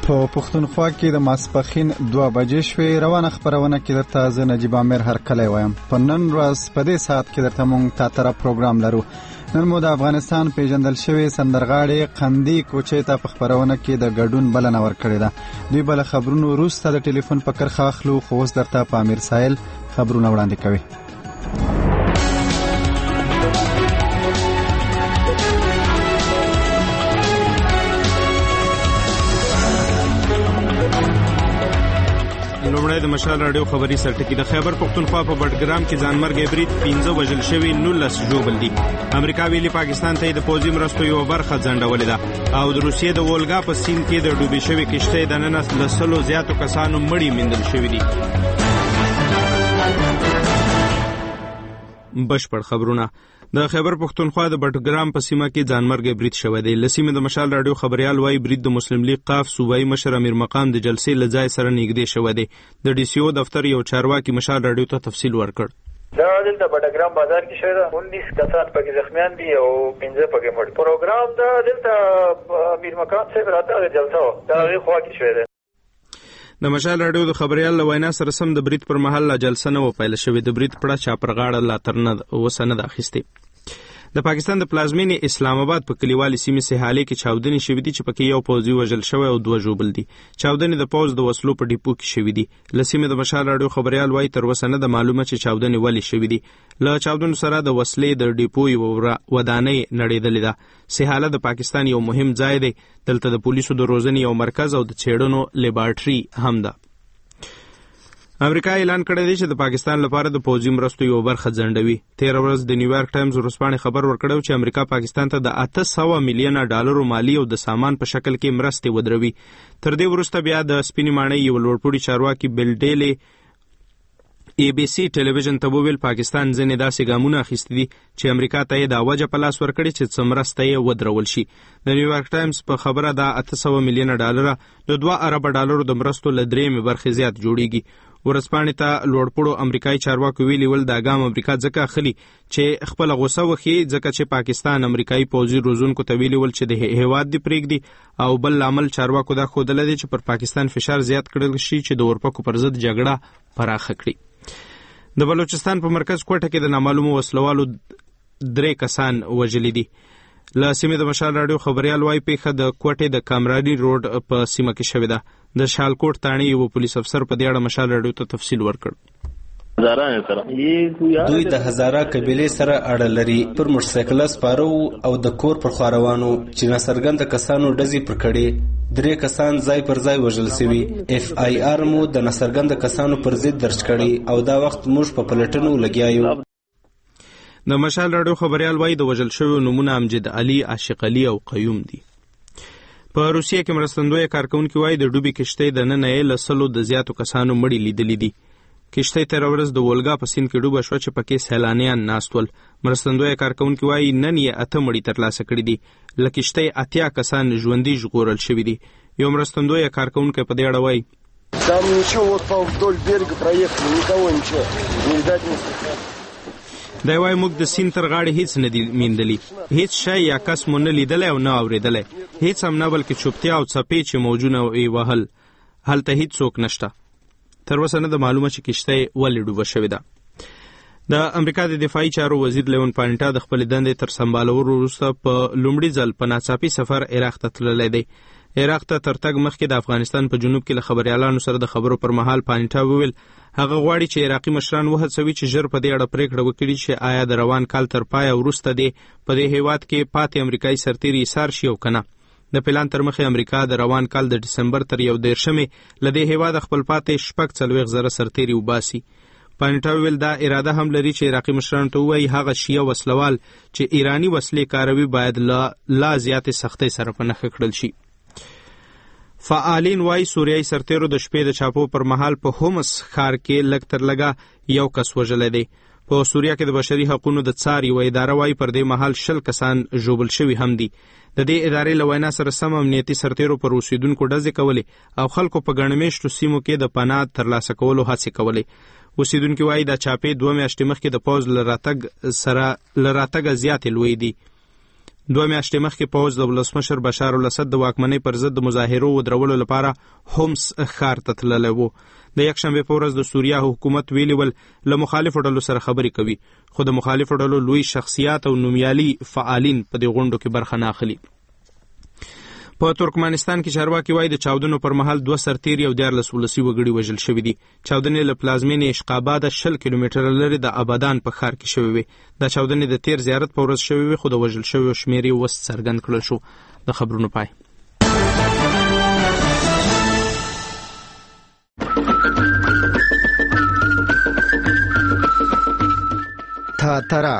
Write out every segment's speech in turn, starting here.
په پښتونخوا کې د ماسپښین 2 بجې شوې. روانه خبرونه کې درته زه نجیب عامر هرکلی وایم. په نن ورځ په دې ساعت کې درته موږ تاتره پروګرام لرو. نن مو د افغانستان پیژندل شوی سندرغاړي قندي کوچې ته په خبرونه کې د ګډون بلنه ورکړې ده. دوی بل خبرونو وروسته د ټلیفون په کرښه اخلو، خو اوس درته په امیر سایل خبرونه وړاندې کوي. لومړی د مشال راډیو خبري سرټکی. د خیبر پختونخوا په بټګرام کې ځانمرګ برید 15 وژل شوي 19 ژوبل دي. امریکا ویلي پاکستان ته د پوځي مرستو یو برخه ځنډولې ده او د روسیې د وولګا په سیند کې د ډوبې شوي کشتۍ د نن له 100 زیاتو کسانو مړي موندل شوي دي. بشپړ خبرونه. د خیبر پختونخوا د بټګرام په سیمه کې ځانمرګ برید شوی دی. لسیمه د مشال راډیو خبريال وايي برید د مسلم لیگ قاف صوبایي مشر امیر مقام د جلسې لځای سره نږدې شوی دی. د ډي سي او دفتر یو چارواکي مشال راډیو ته تفصیل ورکړ. دا دلته بټګرام بازار کې شوی دی. 19 کسان پکې زخمیان دي او 15 پکې مړ. پروګرام دا دلته امیر مقام څخه راته جلسه و. دا غي خوا کې شوی دی. د مشال راډیو د خبريال له وینا سره سم د برید پر مهال لا جلسه نه و پیل شوې. د برید پړه چا پر غاړه لا تر نه وسنه اخیسته. د پاکستان د پلازمینې اسلام آباد په کلیوالي سیمې سهالي کې چاودنې شوې دي چې پکې یو پوځي وژل شوی او 2 ژوبل دي. چاودنې د پوځ د وسلو په ډیپو کې شوې دي. لسیمه د مشال راډیو خبريال وايي تر وسنه د معلومه چې چاودنې ولې شوې دي. له چاودنو سره د وسلې د ډیپو یو ودانۍ نړېدلې ده. سهاله د پاکستان یو مهم ځای دی. دلته د پولیسو د روزنې یو مرکز او د چېړنو لیبارټري هم ده. امریکا اعلان کړی دی چې د پاکستان لپاره د پوځي مرستو یو برخه ځنډوي. 13 ورځ د نیویارک ټایمز ورځپاڼې خبر ورکړی چې امریکا پاکستان ته د 800 میلیونه ډالرو مالی او د سامان په شکل کې مرستې ودروي. تر دې وروسته بیا د سپینې ماڼۍ یو لوړپوړي چارواکي بل ډیلی ABC ټلویزیون ته وویل پاکستان ځینې داسې ګامونه اخیستي دي چې امریکا ته یې دا وجه په لاس ورکړي چې څه مرسته یې ودرول شي. د نیویارک ټایمز په خبره دا 800 میلیونه ډالر د 2 ارب ډالرو د مرستو له 3 برخې زیات جوړیږي. ورځپاڼې ته لوړپوړو امریکایي چارواکو ویلي ول دا ګام امریکا ځکه اخلي چې خپل غوسه وخی ځکه چې پاکستان امریکایي پوځي روزونکو ته ویلي ول چې د هیواد دی پرېږدي او بل عمل چارواکو دا ښودل دي چې پر پاکستان فشار زیات کړل شي چې د اورپکو پر ضد جګړه پراخه کړي. د بلوچستان په مرکز کوټه کې د نامعلومو وسلوالو 3 کسان وژلي دي. له سیمې د مشال راډیو خبريال وايي پیښه د کوټې د کامرانی روډ په سیمه کې شوې ده. د شالکوټ تاڼي یو پولیس افسر په دې اړه مشال راډیو ته تفصیل ورکړ. دوی د هزاره قبیله سره اړه لري. پر موټرسایکل سپارو او د کور پر خواروانو چې ناڅرګند کسانو ډزې پر کړي 3 کسان ځای پر ځای وژل شوي. FIR مو د ناڅرګند کسانو پر ضد درج کړي او دا وخت موږ په پلټنو لګیا یو. د مشال راډیو خبريال وايي د وژل شویو نمونه امجد علي، عاشق علي او قیوم دي. په روسیه کې مرستندوی کارکونکي وايي د ډوبې کشتۍ د نن له 100 د زیاتو کسانو مړي لیدلي دي. کشتۍ تر ورځ د وولګا په سیند کې ډوبه شوه چې پکې سیلانیان ناست ول. مرستندوی کارکونکي وايي نن یې 8 مړي ترلاسه کړي دي. له کشتۍ 80 کسان ژوندي ژغورل شوي دي. یو مرستندوی کارکونکی په دې اړه وايي Там ничего, вот по вдоль берега проехали, никого ничего, не видать, не слышать. دا وايي موږ د سیند تر غاړې هیڅ نه دی میندلی، هیڅ شی یا کس مو نه لیدلی او نه اورېدلی، هیڅ هم نه، بلکې چوپتیا او څپې چې موجونه یې وهل، هلته هیڅ څوک نشته. تر اوسه نه ده معلومه چې کشتۍ ولې ډوبه شوې ده. د امریکا د دفاعي چارو وزیر لیون پانټا د خپلې دندې تر سمبالولو وروسته په لومړي ځل په ناڅاپي سفر عراق ته تللی دی. عراق ته تر تګ مخکې د افغانستان په جنوب کې له خبريالانو سره د خبرو پر مهال پانټا وویل هغه غواړي چې عراقي مشران وهڅوي چې ژر په دې اړه پریکړه وکړي چې آیا د روان کال تر پایه وروسته دی په دې هیواد کې پاتې امریکایي سرتیري ایثار شي او کنه. د پلان تر مخې امریکا د روان کال د ډسمبر تر 11 له دې هیواد خپل پاتې 40 سرتیري وباسي. پانټا ویل دا اراده هم لري چې عراقي مشرانو ته وایي هغه شیعه وسلوال چې ایرانی وسلې کاروي باید لا زیاتې سختۍ سره په نښه کړل شي. فعالین وايي سوریایي سرتیرو د شپې د چاپو پر مهال په هومس ښار کې لږ تر لږه یو کس وژلی دی. په سوریه کې د بشري حقوقو د څار یوه اداره وايي پر دې مهال 20 کسان ژوبل شوي هم دي. د دې ادارې له وینا سره سم امنیتي سرتیرو پر اوسیدونکو ډزې کولې او خلکو په ګڼ مېشتو سیمو کې د پناه ترلاسه کولو هڅې کولې. اوسیدونکي وايي دا چاپې 2 میاشتې مخکې د پوځ له راتګ زیاتې لوی دي. 2 میاشتې مخکې پوځ د ولسمشر بشار الاسد د واکمنۍ پر ضد د مظاهرو ودرولو لپاره هومس ښار ته تللی و. د یکشنبې په ورځ د سوریه حکومت ویلي ول له مخالفو ډلو سره خبرې کوي، خو د مخالفو ډلو لوی شخصیات او نومیالي فعالین په دې غونډو کې برخه نه اخلي. په ترکمنستان کې چارواکي وایي د چاودنو پر مهال 2 سرتیري او 14 ولسي وګړي وژل شوي دي. چاودنې له پلازمینې اشقاباده 20 کیلومتره لرې د ابادان په ښار کې شوې وې. دا چاودنې د تیر زیارت په ورځ شوې وې، خو د وژل شویو شمېر یې اوس څرګند کړل شو. د خبرونو پای. تاترا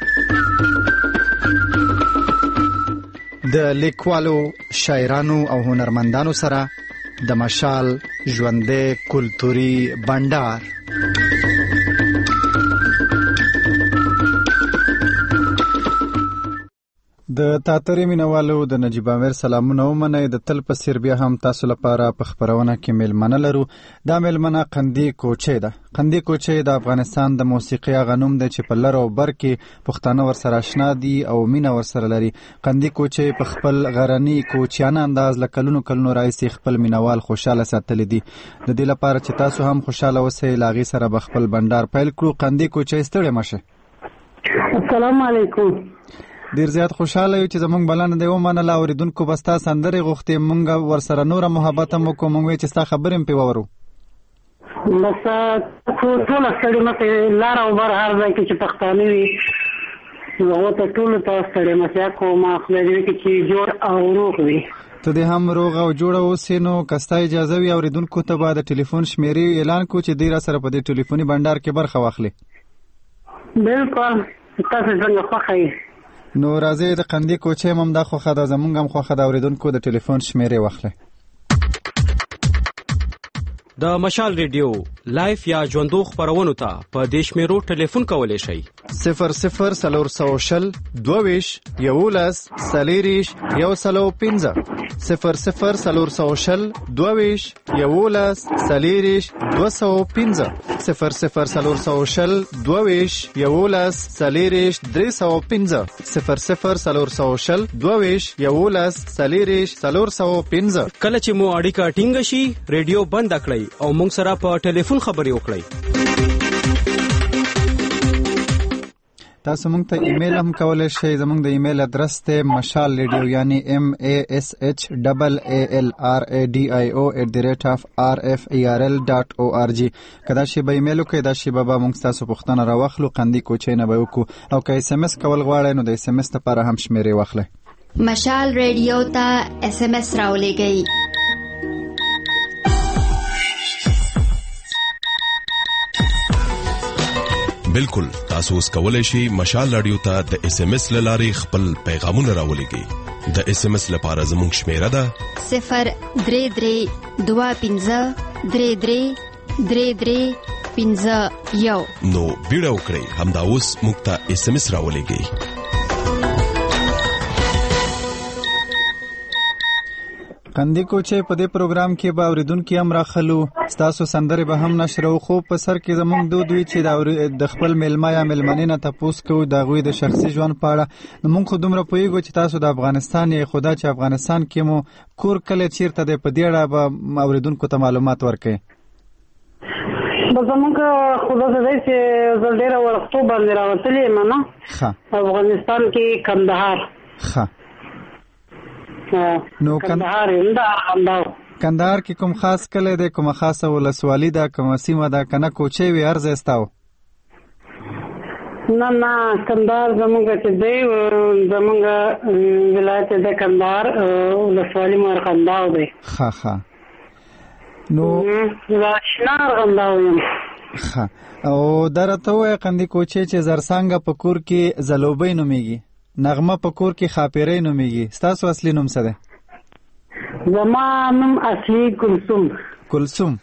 د لیکوالو، شاعرانو او هنرمندانو سره د مشال ژوندې کلتوري بندر. د تاترې مینوالو د نجیب امیر سلامونه ومنئ. د تل په څیر بیا هم تاسو لپاره په خپرونه کې میلمنه لرو. دا میلمنه قندي کوچی ده. قندي کوچی د افغانستان د موسیقي هغه نوم دی چې په لر او بر کې پښتانه ورسره اشنا دي او مینه ورسره لري. قندي کوچی په خپل غرني کوچیانه انداز له کلونو راهیسې خپل مینوال خوشاله ساتلی دي. د دې لپاره چې تاسو هم خوشاله اوسئ، له هغې سره به خپل بندر پیل کړو. قندي کوچی ستړی مشه. السلام علیکم. ډیر زیات خوشاله یو چې زمونږ بلنه دی ومنله. اوریدونکو به ستا سندرې غوښتې، مونږ ورسره نوره محبت هم وکړو. مونږ وایو چې ستا خبرې هم پې واورو. بس ټوله ستړې مه لار او بر هر ځای کې چې پښتانه وي هغو ته ټولو ته ستړې مسیا کوم. خدای دې وکړي چې جوړ او روغ وي. ته دې هم روغ او جوړه اوسې. نو که ستا اجازه وي اوریدونکو ته به د ټلیفون شمېرې اعلان کړو چې دوی را سره په دې ټلیفوني بنډار کې برخه واخلي. بلکل، تاسو څنګه خوښه یې. نو راځئ د قندي کوچی هم دا خوښه ده، زمونږ هم خوښه ده. اوریدونکو د ټلیفون شمېرې واخلئ. د مشال ریډیو لایف یا ژوندو خپرونو ته په دې شمېرو ټلیفون کولی شئ: 00 22 11 40 105 00 22 11 40 205 00 22 11 40 305 00 22 11 40 405. کله چې مو اړیکه ټینګه شي ریډیو بند کړئ او موږ سره په ټلیفون خبرې وکړئ. تاسو موږ ته ایمیل هم کولی شئ. زموږ د ایمیل ادرس دی مشال ریډیو یعنی MASHALLRADIO@rferl.org. که دا شی به ایمیل وکړئ، دا شی به موږ ستاسو پوښتنه راواخلو. قندي کوچی نه به وکړو. او که SMS کول غواړئ نو د SMS لپاره هم شمېرې واخلئ. مشال ریډیو ته SMS راولېږئ. بالکل، تاسو اوس کولای شئ مشال رادیو ته د SMS لارې خپل پیغامونه راولېږئ. د SMS لپاره زموږ شمیره ده 03323333351. نو بیړه وکړئ، همدا اوس موږ ته SMS راولېږئ. قندي کوچی په دې پروګرام کې به اوریدونکي هم راخلو. ستاسو سندرې به هم نشرو. خو په سر کې زموږ دود وي چې د خپل میلمه یا میلمنې نه تپوس کوو د هغوی د شخصي ژوند په اړه. نو موږ خو دومره پوهېږو چې تاسو د افغانستان یې، خو دا چې افغانستان کې مو کور کلی چیرته دی، په دې اړه به اوریدونکو ته معلومات ورکوئ. زموږ خو داسې دی چې زه ډېره وړکتوب باندې راوتلې یم نه افغانستان کې کندهار. نو کندهار کې کوم خاص کلی دی، کومه خاصه ولسوالي ده، کومه سیمه ده، که نه کوچی وي هر ځای ستا و؟ نه کندهار زموږ چې دی زموږ ولایت دی کندهار ولسوالي مرغنداو دی. ښه نو شنه ارغنداو یم. ښه او دا راته ووایه قندي کوچی چې زرڅانګه په کور کې ځلوبۍ نومیږي، نغمه په کور کې خاپیری نومیږي، ستاسو اصلي نوم څه دی؟ زما نوم اصلي کلثوم. کلثوم.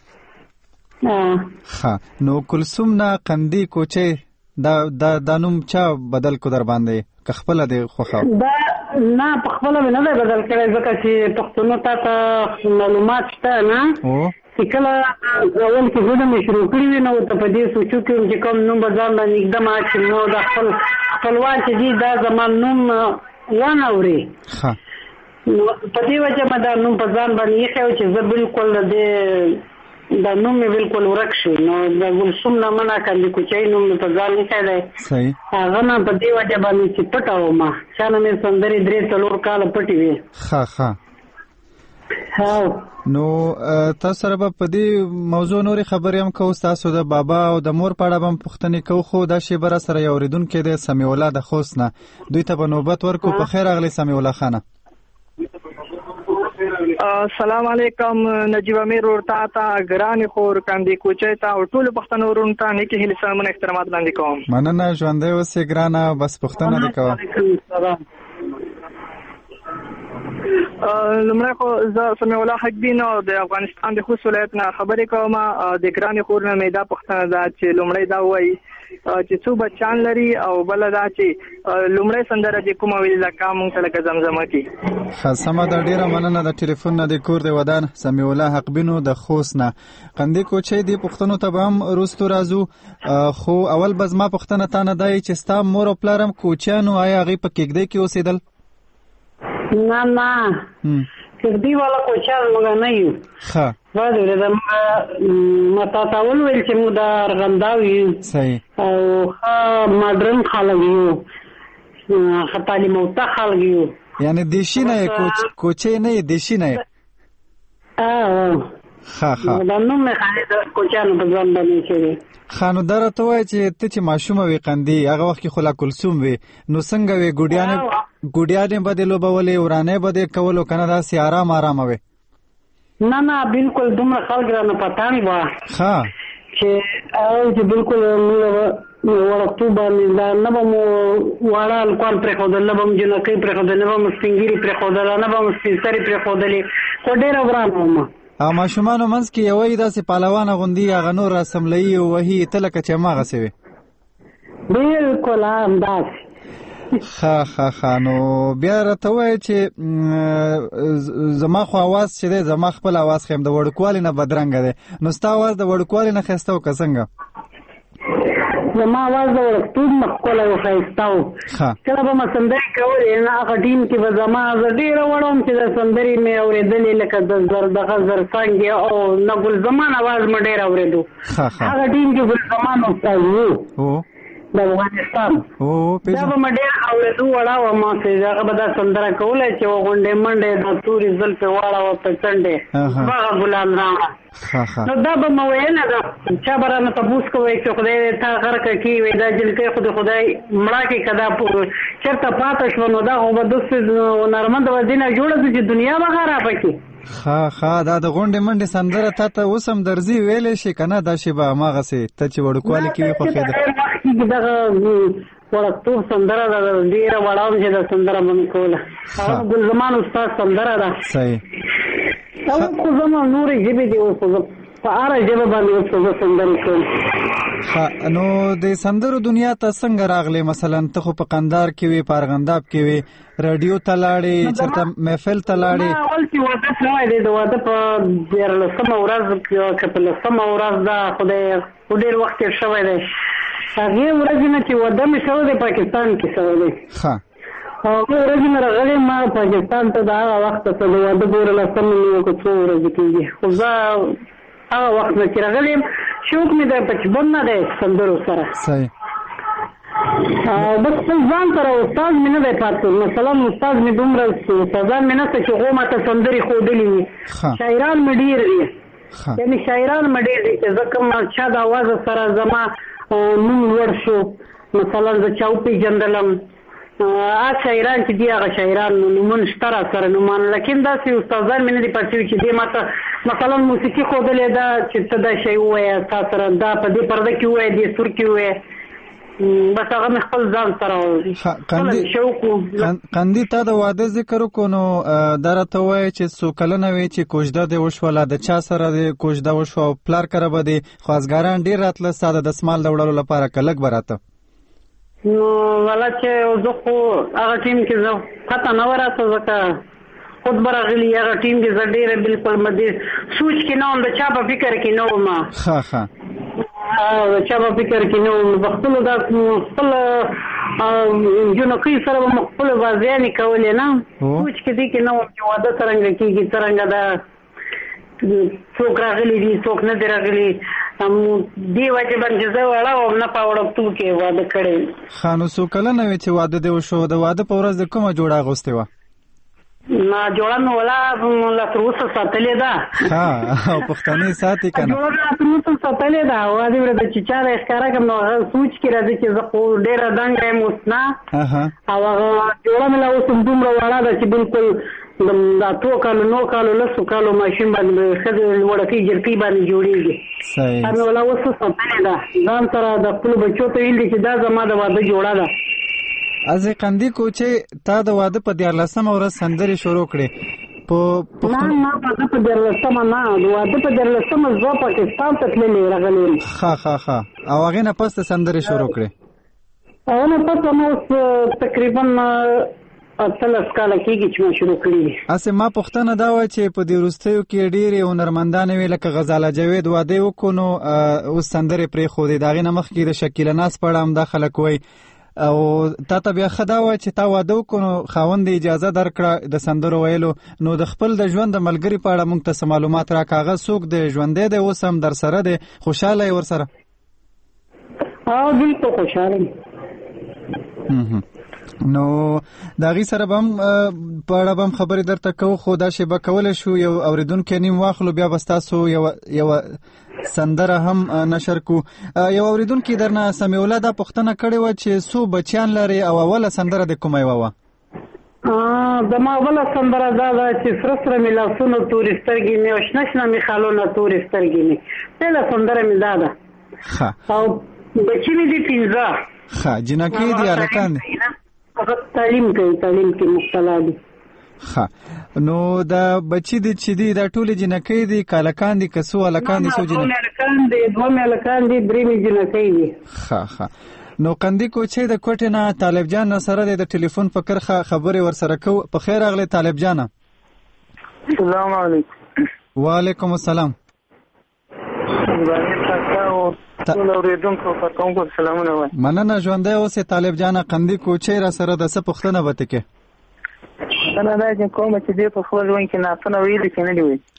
ښه نو کلثوم نه قندي کوچی دا نوم چا بدل کو در باندې که خپله دی خوښه؟ دا نه په خپله مې نه دی بدل کړی ځکه چې پښتنو ته معلومات شته نه چې کله اول کې زه مې شروع کړي وي نو ته په دې سوچو کې چې کوم نوم به ځان باندې اقدام اچوم نو د خپلوان چې دي دا زما نوم ونه اوري. ښه په دې وجه ما دا نوم په ځان باندې ایښی و چې زه بالکل دا نوم مې بالکل ورک شي. نو د ګلسوم نه منع کاندي کوچی نوم مې په ځان ایښی دی. صحیح. هغه نه په دې وجه باندې چې پټه وم، چا نه مې سندرې 3-4 کاله پټې وې. ښه نو تاسو سره به په دې موضوع نورې خبرې هم کوو، تاسو د بابا او د مور په اړه به هم پوښتنې کوو، خو دا شیبه را سره یو اورېدونکی دی سمیع الله د خوست نه، دوی ته به نوبت ورکو. په خیر راغلی سمیع الله خانه. السلام علیکم نجیب امیر ورته تا ګران خور کاندي کوچی ته او ټول پښتنو ورونو ته نیکی هیله سلامونه احترامات وړاندې کوم. مننه ژوندی اوسې ګرانه، بس پوښتنه دې کوه. لمړی خو زه سمیع الله حقبین او د افغانستان د خوست ولایت نه خبرې کوم. د ګرانې خور نه مې دا پوښتنه ده چې لومړی دا وایي چې څو بچیان لري او بله دا چې لومړی سندره چې کومه ویلې ده کا مونږ ته لکه زمزمه کې. ښه سمه ده، ډېره مننه د ټلیفون نه د کور د ودان سمیع الله حقبینو د خوست نه. قندي کوچی دې پوښتنو ته به هم وروستو راځو، خو اول به زما پوښتنه تا نه دی چې ستا مور او پلار هم کوچیانو، آیا هغوی په کېږدۍ کې اوسېدل؟ نه کېږدۍ والا کوچیان موږ نه یو. ښه ما تا ته وویل چې موږ د ارغنداو یو. صحیح. او ښه ماډرن خلک یو، ښه تعلیم یافته خلک یو. یعنې دیشي نه یې کوچی نه یې دیشي نه یې؟ ښه دا نوم مې خالي د کوچیانو په ځان باندې شوی. ښه نو دا راته ووایه چې ته چې ماشومه وې قندي، هغه وخت کې خو لا کلثوم وې، نو څنګه وې؟ ګوډیانې به دې لوبولې، ورانۍ به دې کولو که نه داسې ارامه وې؟ نه بالکل دومره خلک رانه پتان وه چې بالکل وړکتوب باندې نه به مو واړه هلکان پرېښودل، نه به مو جنکۍ پرېښودل، نه به مو سپین ږیري پرېښودل، نه به مو سپین سرې پرېښودلې، خو ډېره ورانه وم. او ماشومانو منځ کې یوه یې داسې پهلوانه غوندي هغه نور راسملهیي او وهي، ته لکه چې هماغسې وې؟ بالکل همداسې. ښه نو بیا راته ووایه چې زما خو اواز چې دی، زما خپل اواز خیم د وړوکوالي نه بدرنګه دی، نو ستا اواز د وړوکوالي نه ښایسته و که څنګه؟ زما اواز د وړکتوب نه ښکلی و، ښایسته و. کله به مې سندرې کولې، هغه ټیم کې به زما زه ډېره وړه وم چې د سندرې مې اورېدلې، لکه دغه زرڅانګې او نه ګلزمان اواز مې ډېر اورېدو. هغه ټیم کې ګلزمان استاد و د افغانستان، دا به مې ډېر اورېدو، وړه وم چې هغه به دا سندره کولی چې غونډې منډې د تورې زلفې واړوه په څنډې هغه ګلان راوړه. نو دا به مې ویله ده، چا به رانه تپوس کوی چې خدای دې تا غرقه کړي وي، دا جلکۍ خو د خدای مړه کړي، که دا چېرته پاته شوه نو دا خو به داسې هنرمنده به ځینه جوړه شي چې دنیا به خرابه کړي. دا د غونډې منډې سندره تا ته اوس هم درځي ویلی شي که نه؟ دا شی به هماغسې ته چې وړوکوالي کې وي خوښېده؟ دغه وړکتوب سندره ده، ډېره وړه وم چې دا سندره به مې کوله. هغه ګلزمان استاد سندره ده. صحیح. اوس خو زما نورې ژبې دي، اوس خو زه په هره ژبه باندې اوس خو زه سندرې کوم. نو د سندرو دنیا ته څنګه راغلې؟ مثلا ته خو په قندار کې وې، په ارغنداب کې وې، راډیو ته لاړې، چېرته محفل ته لاړې؟ اول چې واده شوی دی، د واده په 14مه ورځ که په 10مه ورځ ده، خدای ډېر وخت تېر شوی دی. هغې ورځې نه چې واده مې شوی دی پاکستان کې شوی دی. هغې ورځې نه راغلی ما پاکستان ته، د هغه وخته ته د واده ګوره 10مه مې وکړه، څو ورځې کېږي، خو زه هغه وخت نه چې راغلی یم شوق مې دی بچپن نه دی سندرو سره. بس خپل ځان سره استاد مې نه دی پاتې، مثلا استاد مې دومره استادان مې نشته چې هغو ماته سندرې ښودلې وي. شاعران مې ډېر دي، یعنې شاعران مې ډېر دي چې زه کوم چا د اواز سره زما نوم لوړ شو، مثلا زه چا وپېژندلم، هغه شاعران چې دي هغه شاعران نومونه شته را سره نومان، لیکن داسې استادان مې نه دي پاتې چې دې ماته مثلا موسیقي ښودلې ده چې ته دا شی ووایه، تا سره دا په دې پرده کې ووایه، دې سور کې ووایه، بس هغه مې خپل ځان سره شوق و. قندي تا د واده ذکر وکړو، نو دا راته ووایه چې څو کلنه وې چې کوژده دې وشوله، د چا سره دې کوژده وشوه او پلار کره به دې خوازګاران ډېر راتله ستا د دسمال د وړلو لپاره، که لږ به راته؟ نو والا چې زه خو هغه ټیم کې زه پته نه وه راته، ځکه خود به راغلي هغه ټیم کې زه ډېره بالکل مدې سوچ کې نه وم، د چا په فکر کې نه وم، د چا په فکر کې نه وم، په خپلو دا خپل جنکۍ سره به خپل بازیانې کولې نه سوچ کې دي کې نه وم چې واده څرنګه کېږي څرنګه ده څوک راغلي دي څوک نه دي راغلي دې وجې باندې زه وړه وم نه په وړکتوب کې واده کړی. ښه نو څو کلنه وې چې واده دې وشو د واده په ورځ د کومه جوړه اغوستې وه؟ جوړه مې ولا لا تر اوسه ساتلې ده. ها او پښتنې ساتي که نه؟ جوړه لا تر اوسه ساتلې ده. واده ورځ چې چا د ښکاره کړم نو هغه سوچ کې راځي چې زه خو ډېره دنګه یم اوس نه او هغه جوړه مې لا اوس دومره وړه ده چې بلکل د اتو کالو 9 کالو 10 کالو ماشین باندې ښځې وړکۍ جرکۍ باندې جوړېږي. مې ولا اوس ساتلې ده ځان سره د خپلو بچو ته ویل دي چې دا زما د واده جوړه ده. ازې قندي کو چې تا د واده په 14مه ورځ سندرې شروع کړې نه په 14مه نه د واده په 14مه زه پاکستان ته تللې راغلې یم. ښه او هغې نه پس سندرې شروع کړې؟ هغه نه پس ما اوس تقریبا 18 کاله کېږي چې ما شروع کړي دي. هسې ما پوښتنه دا وه چې په دې وروستیو کې ډېرې هنرمندانې وې لکه غزاله جاوید واده یې وکړو نو اوس سندرې پرېښودې د هغې نه مخکې د شکیله ناز په اړه همدا خلک وایي او تا ته بیا ښه دا وه چې تا واده وکړو نو خاوند اجازه درکړه د سندرو ویلو نو د خپل د ژوند د ملګري په اړه موږ ته څه معلومات راکړه هغه څوک دی ژوندی دی اوس هم در سره دی خوشحاله یې ورسره؟ بلکل خوشحاله یم. نو د هغې سره به هم په اړه به هم خبرې درته کوو خو دا شیبه کولی شو یو اورېدونکی نیم واخلو بیا به ستاسو یوه سندره هم نشر کو. یو اورېدونکي درنه سمیع الله دا پوښتنه کړې وه چې څو بچیان لرې او اوله سندره د کومه یوه وه؟ زما اوله سندره دا ده چې سره سره مې لاسونه تورې سترګې مې او شنه شنه مې خالونه تورې سترګې مې بله سندره مې دا ده. او بچي مې دي 15. ښه جنکۍ دي هلکان دي؟ تعلیم کې مبتلا دي. ښه نو دا بچي دي چې دي دا ټولې جنکۍ دي که هلکان دي که څو هلکان دي څو جنکۍ؟ 2 هلکان دي 2 هلکان دي 3 جنکۍ دي. ښه نو قندي کوچۍ د کوټې نه طالب جان نه سره دی د ټلیفون په کرښه خبرې ورسره کوو. په خیر راغلی طالب جانه. السلام علیکم. وعلیکم السلام. مننه ژوندی اوسې طالب جانه. قندي کوچۍ را سره د څه پوښتنه به ته کې؟ پوښتنه دا چې کومه چې دې په خپل ژوند کې نعتونه ویلي چې نه دي ویلي؟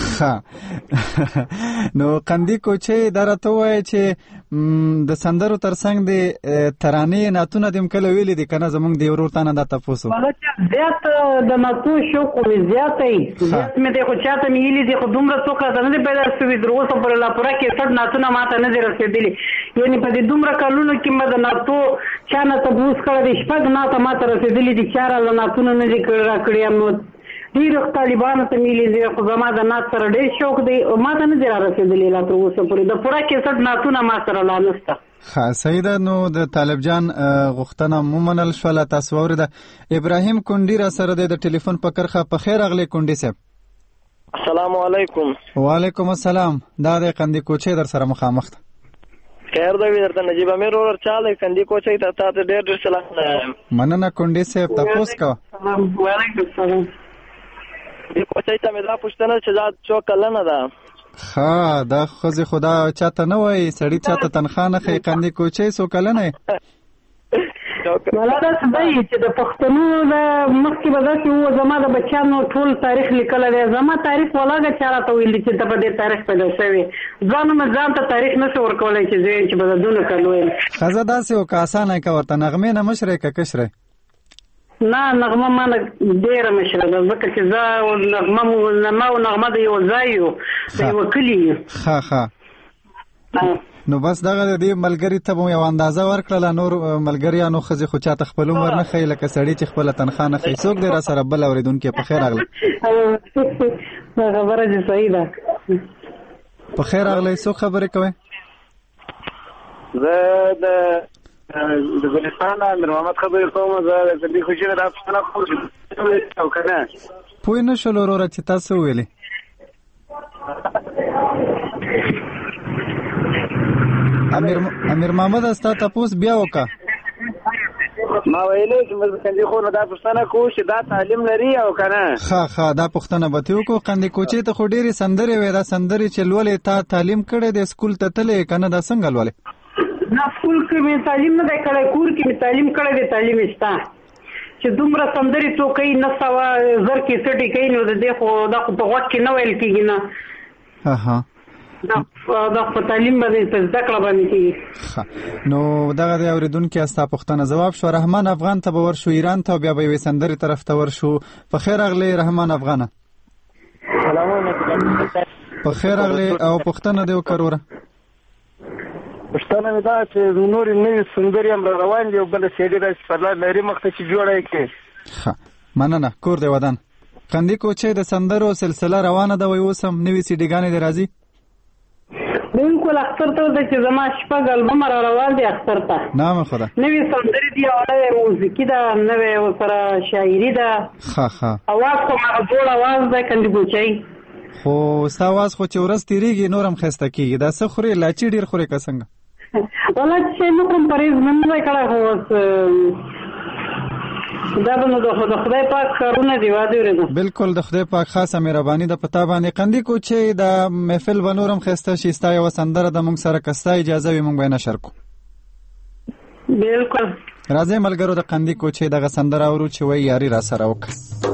نو قندي کوچۍ دا راته ووایه چې د سندرو ترڅنګ د ترانې نعتونه دې هم کله ویلي دي که نه؟ زموږ د یو ورور تا نه دا تپوس و. زیات د نعتو شوق مې زیاتی زیات مې دی خو چاته مې ویلي دي خو دومره څوک راته نه دي پیدا شوي تر اوسه پورې لا پوره کیسټ نعتونه ما ته نه دي رسېدلي. یعنې په دې دومره کلونو کې مې د نعتو چا نه تپوس کړی دی 6 نعته ما ته رسېدلي دي 4 نعتونه نه دي راکړي. نو ډېرو طالبانو ته مې لیدلي خو زما د نعت سره ډېر شوق دی ما ته نه دي را رسېدلي لا تر اوسه پورې د پوره کیسټ نعتونه ما سره لا نشته. ښه صحیح ده. نو د طالب جان غوښتنه ومنل شوله تاسو واورېده. ابراهیم کونډي را سره دی د ټلیفون په کرښه. په خیر راغلی کونډي صاحب. السلام علیکم. وعلیکم السلام. دا د قندي کوچۍ در سره مخامخ ده. خیر ده وي درته نجیب امیر ورور چاله قندي کوچۍ ته تا ته ډېر سلام. مننه کونډي صاحب تپوس کوه. وعلیکم السلام. دې کوچۍ ته مې دا پوښتنه چې دا څو کلنه ده؟ ښه دا ښځې خو دا چاته نه وایي سړي چاته تنخوا نه ښیي. قندي کوچۍ څو کلنه یې؟ والا داسې دی چې د پښتنو د مخکې به داسې وو زما د بچیانو ټول تاریخ لیکلی دی. زما تاریخ ولاګه چا راته ویل دي چې ته په دې تاریخ پیدا شوې. ځان مې ځان ته تاریخ نه شو ورکولی چې زه یم چې به د دونه کلو یم. ښځه داسې وه که اسانه یې که ورته نغمې نه مشره که کشره؟ نه نغمه ما نه ډېره مشره ده ځکه چې زه ما او نغمه د یو ځای یو د یوه کلي یو. ښه نو بس دغه د دې ملګري ته به یو اندازه ورکړله. نور ملګریانو ښځې خو چاته خپل عمر نه ښیي لکه سړي چې خپله تنخوا نه ښیي. څوک دی را سره بل اورېدونکی؟ په خیر راغلی. خبره چې صحیح ده. په خیر راغلی. څوک خبرې کوئ؟ زه د ګلستان امیر محمد خبرې کوم. زه د دې خوشي نه دا پوښتنه کوم او که نه پوه نه شول وروره چې تاسو وویلې. امیر محمد ستا تپوس بیا وکړه. ما ویلې چې موږ قندي خور نه دا پوښتنه کوو چې دا تعلیم لري او که نه. ښه دا پوښتنه به ترې وکړو. قندي کوچۍ ته خو ډېرې سندرې وې. دا سندرې چې لولې تا تعلیم کړی دی سکول ته تللی که نه دا څنګه لولې؟ نه سکول کې مې تعلیم نه دی کړی، کور کې مې تعلیم کړی دی. تعلیم شته چې دومره سندرې څوک کوي 900 کیسټې کوي، نو د دې خو دا خو په غوږ کې نه ویل کېږي نه. دا په تعلیم باندې په زده کړه باندې کېږي. نو دغه د اورېدونکي ستا پوښتنه ځواب شو. رحمان افغان ته به ورشو ایران ته، بیا به یوې سندرې طرف ته ورشو. په خیر راغلی رحمان افغانه. په خیر راغلی. او پوښتنه دې وکړه وروره. پښتنه مې دا چې نورې نوې سندرې هم روان دي او بله سیډي راشي په لار لري مخته چې جوړه یې کړې. مننه. کور دې ودان. قندي کوچۍ د سندرو سلسله روانه ده وایي اوس هم نوې سیډیګانې دې راځي؟ بالکل اختر ته ده چې زما شپږ البم را روان دي اختر ته. نام خدا. نوې سندرې دي او نوې موسیقي ده، نوې ورسره شاعري ده. اواز خو هغه جوړ اواز ده قندي کوچۍ. خو ستا اواز خو چې ورځ تېرېږي نور هم ښایسته کېږي. دا څه خورې؟ لاچي ډېر خورې که څنګه؟ والله چې نه کوم پرهیز نه دی کړی، خو اوس دا به نو د خدای پاک کارونه دي. واده اورېدم. بالکل د خدای پاک خاصه مهرباني ده په تا باندې. قندي کوچۍ د محفل به نور هم ښایسته شي. ستا یوه سندره ده موږ سره که ستا اجازه وي موږ به یې نشر کړو. بالکل راځئ ملګرو د قندي کوچۍ دغه سندره اورو چې وایي یاري را سره وکړه.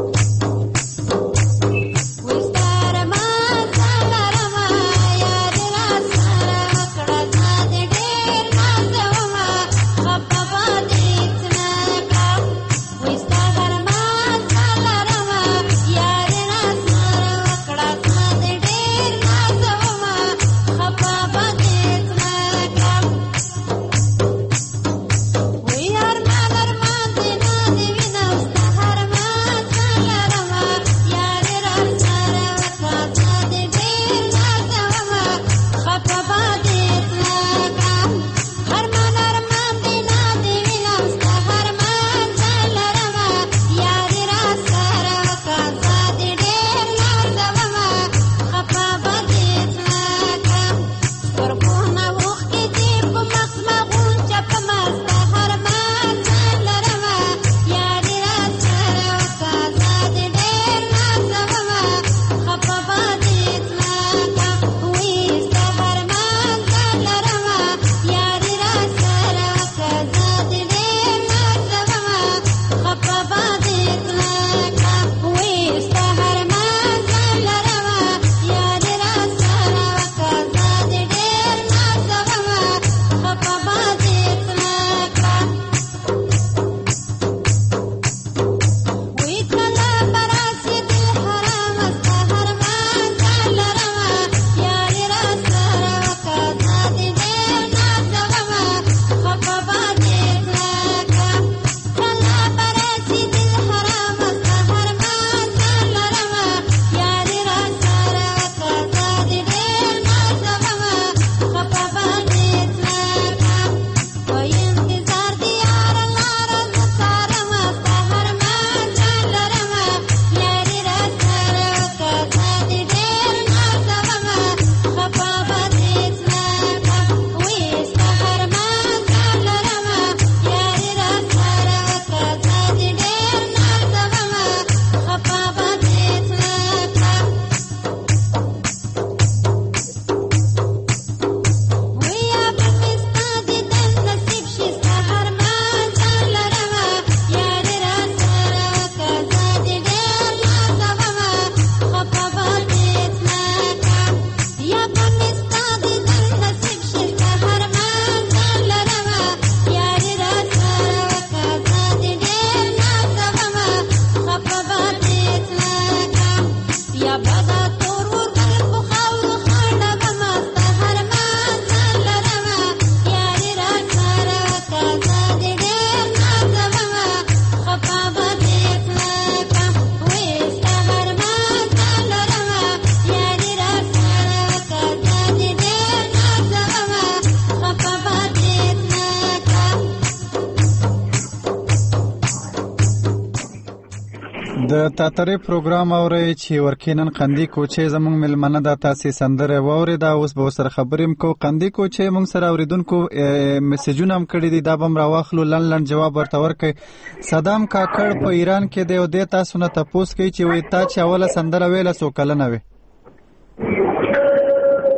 د تاترې پروګرام اورئ چې ورکینن قندي کوچۍ زموږ ملمنه ده. تاسې سندره واورېده، اوس به ورسره خبرې هم کوو. قندي کوچۍ موږ سره اورېدونکو میسیجونه هم کړي دي، دا به هم راواخلو، لنډ جواب ورته ورکړئ. صدام کاکړ په ایران کې دی او دی تاسو نه تپوس کوي چې وایي تا چې اوله سندره ویله څو کلنه وې؟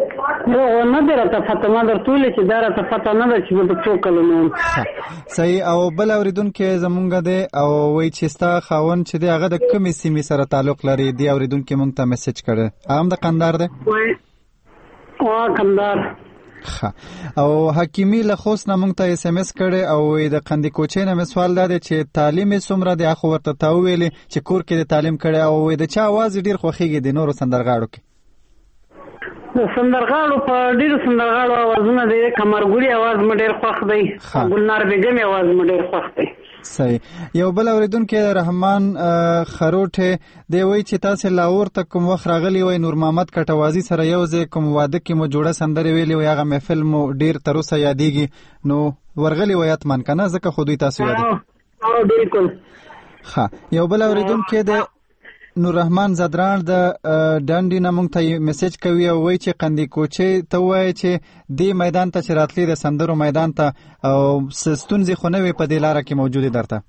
نه دی راته پته، ما درته ویلې چې دا راته پته نه ده چې به د څو کلونو. صحیح. او بل اورېدونکی زمونږ دی او وایي چې ستا خاوند چې دی هغه د کومې سیمې سره تعلق لري؟ دې اورېدونکي مونږ ته میسج کړی، هغه هم د قندهار دی؟ قندهار. او حکیمي له خوست نه مونږ ته اس ام اس کړی او د قندي کوچۍ نه مې سوال دا دی چې تعلیم یې څومره دی؟ خو ورته تا وویلې چې کور کې د تعلیم کړی او د چا اواز ډېر خوښېږي د نورو سندرغاړو کې؟ د سندرغاړو په ډېرو سندرغاړو اوازونه دی، قمرګلي اواز مې ډېر خوښ دی، ګلنار بیګم اواز مې ډېر خوښ دی. صحیح. یو بل اورېدونکی رحمان خروټ دی وایي چې تاسې لاهور ته کوم وخت راغلی وای، نور محمد کټوازي سره یو ځای کوم واده کې مو جوړه سندرې ویلې وای، هغه محفل مو ډېر تر اوسه یادېږي، نو ورغلی وای حتماً که نه؟ ځکه خو دوی تاسو یادوي. بالکل. یو بل اورېدونکی دی نور رحمان زدران د ډنډې نه مونږ ته میسج کوي او وایي چې قندي کوچۍ ته وایي چې دې میدان ته چې راتلی د سندرو میدان ته او ستونزې خو نه وي په دې لاره کې موجودې درته؟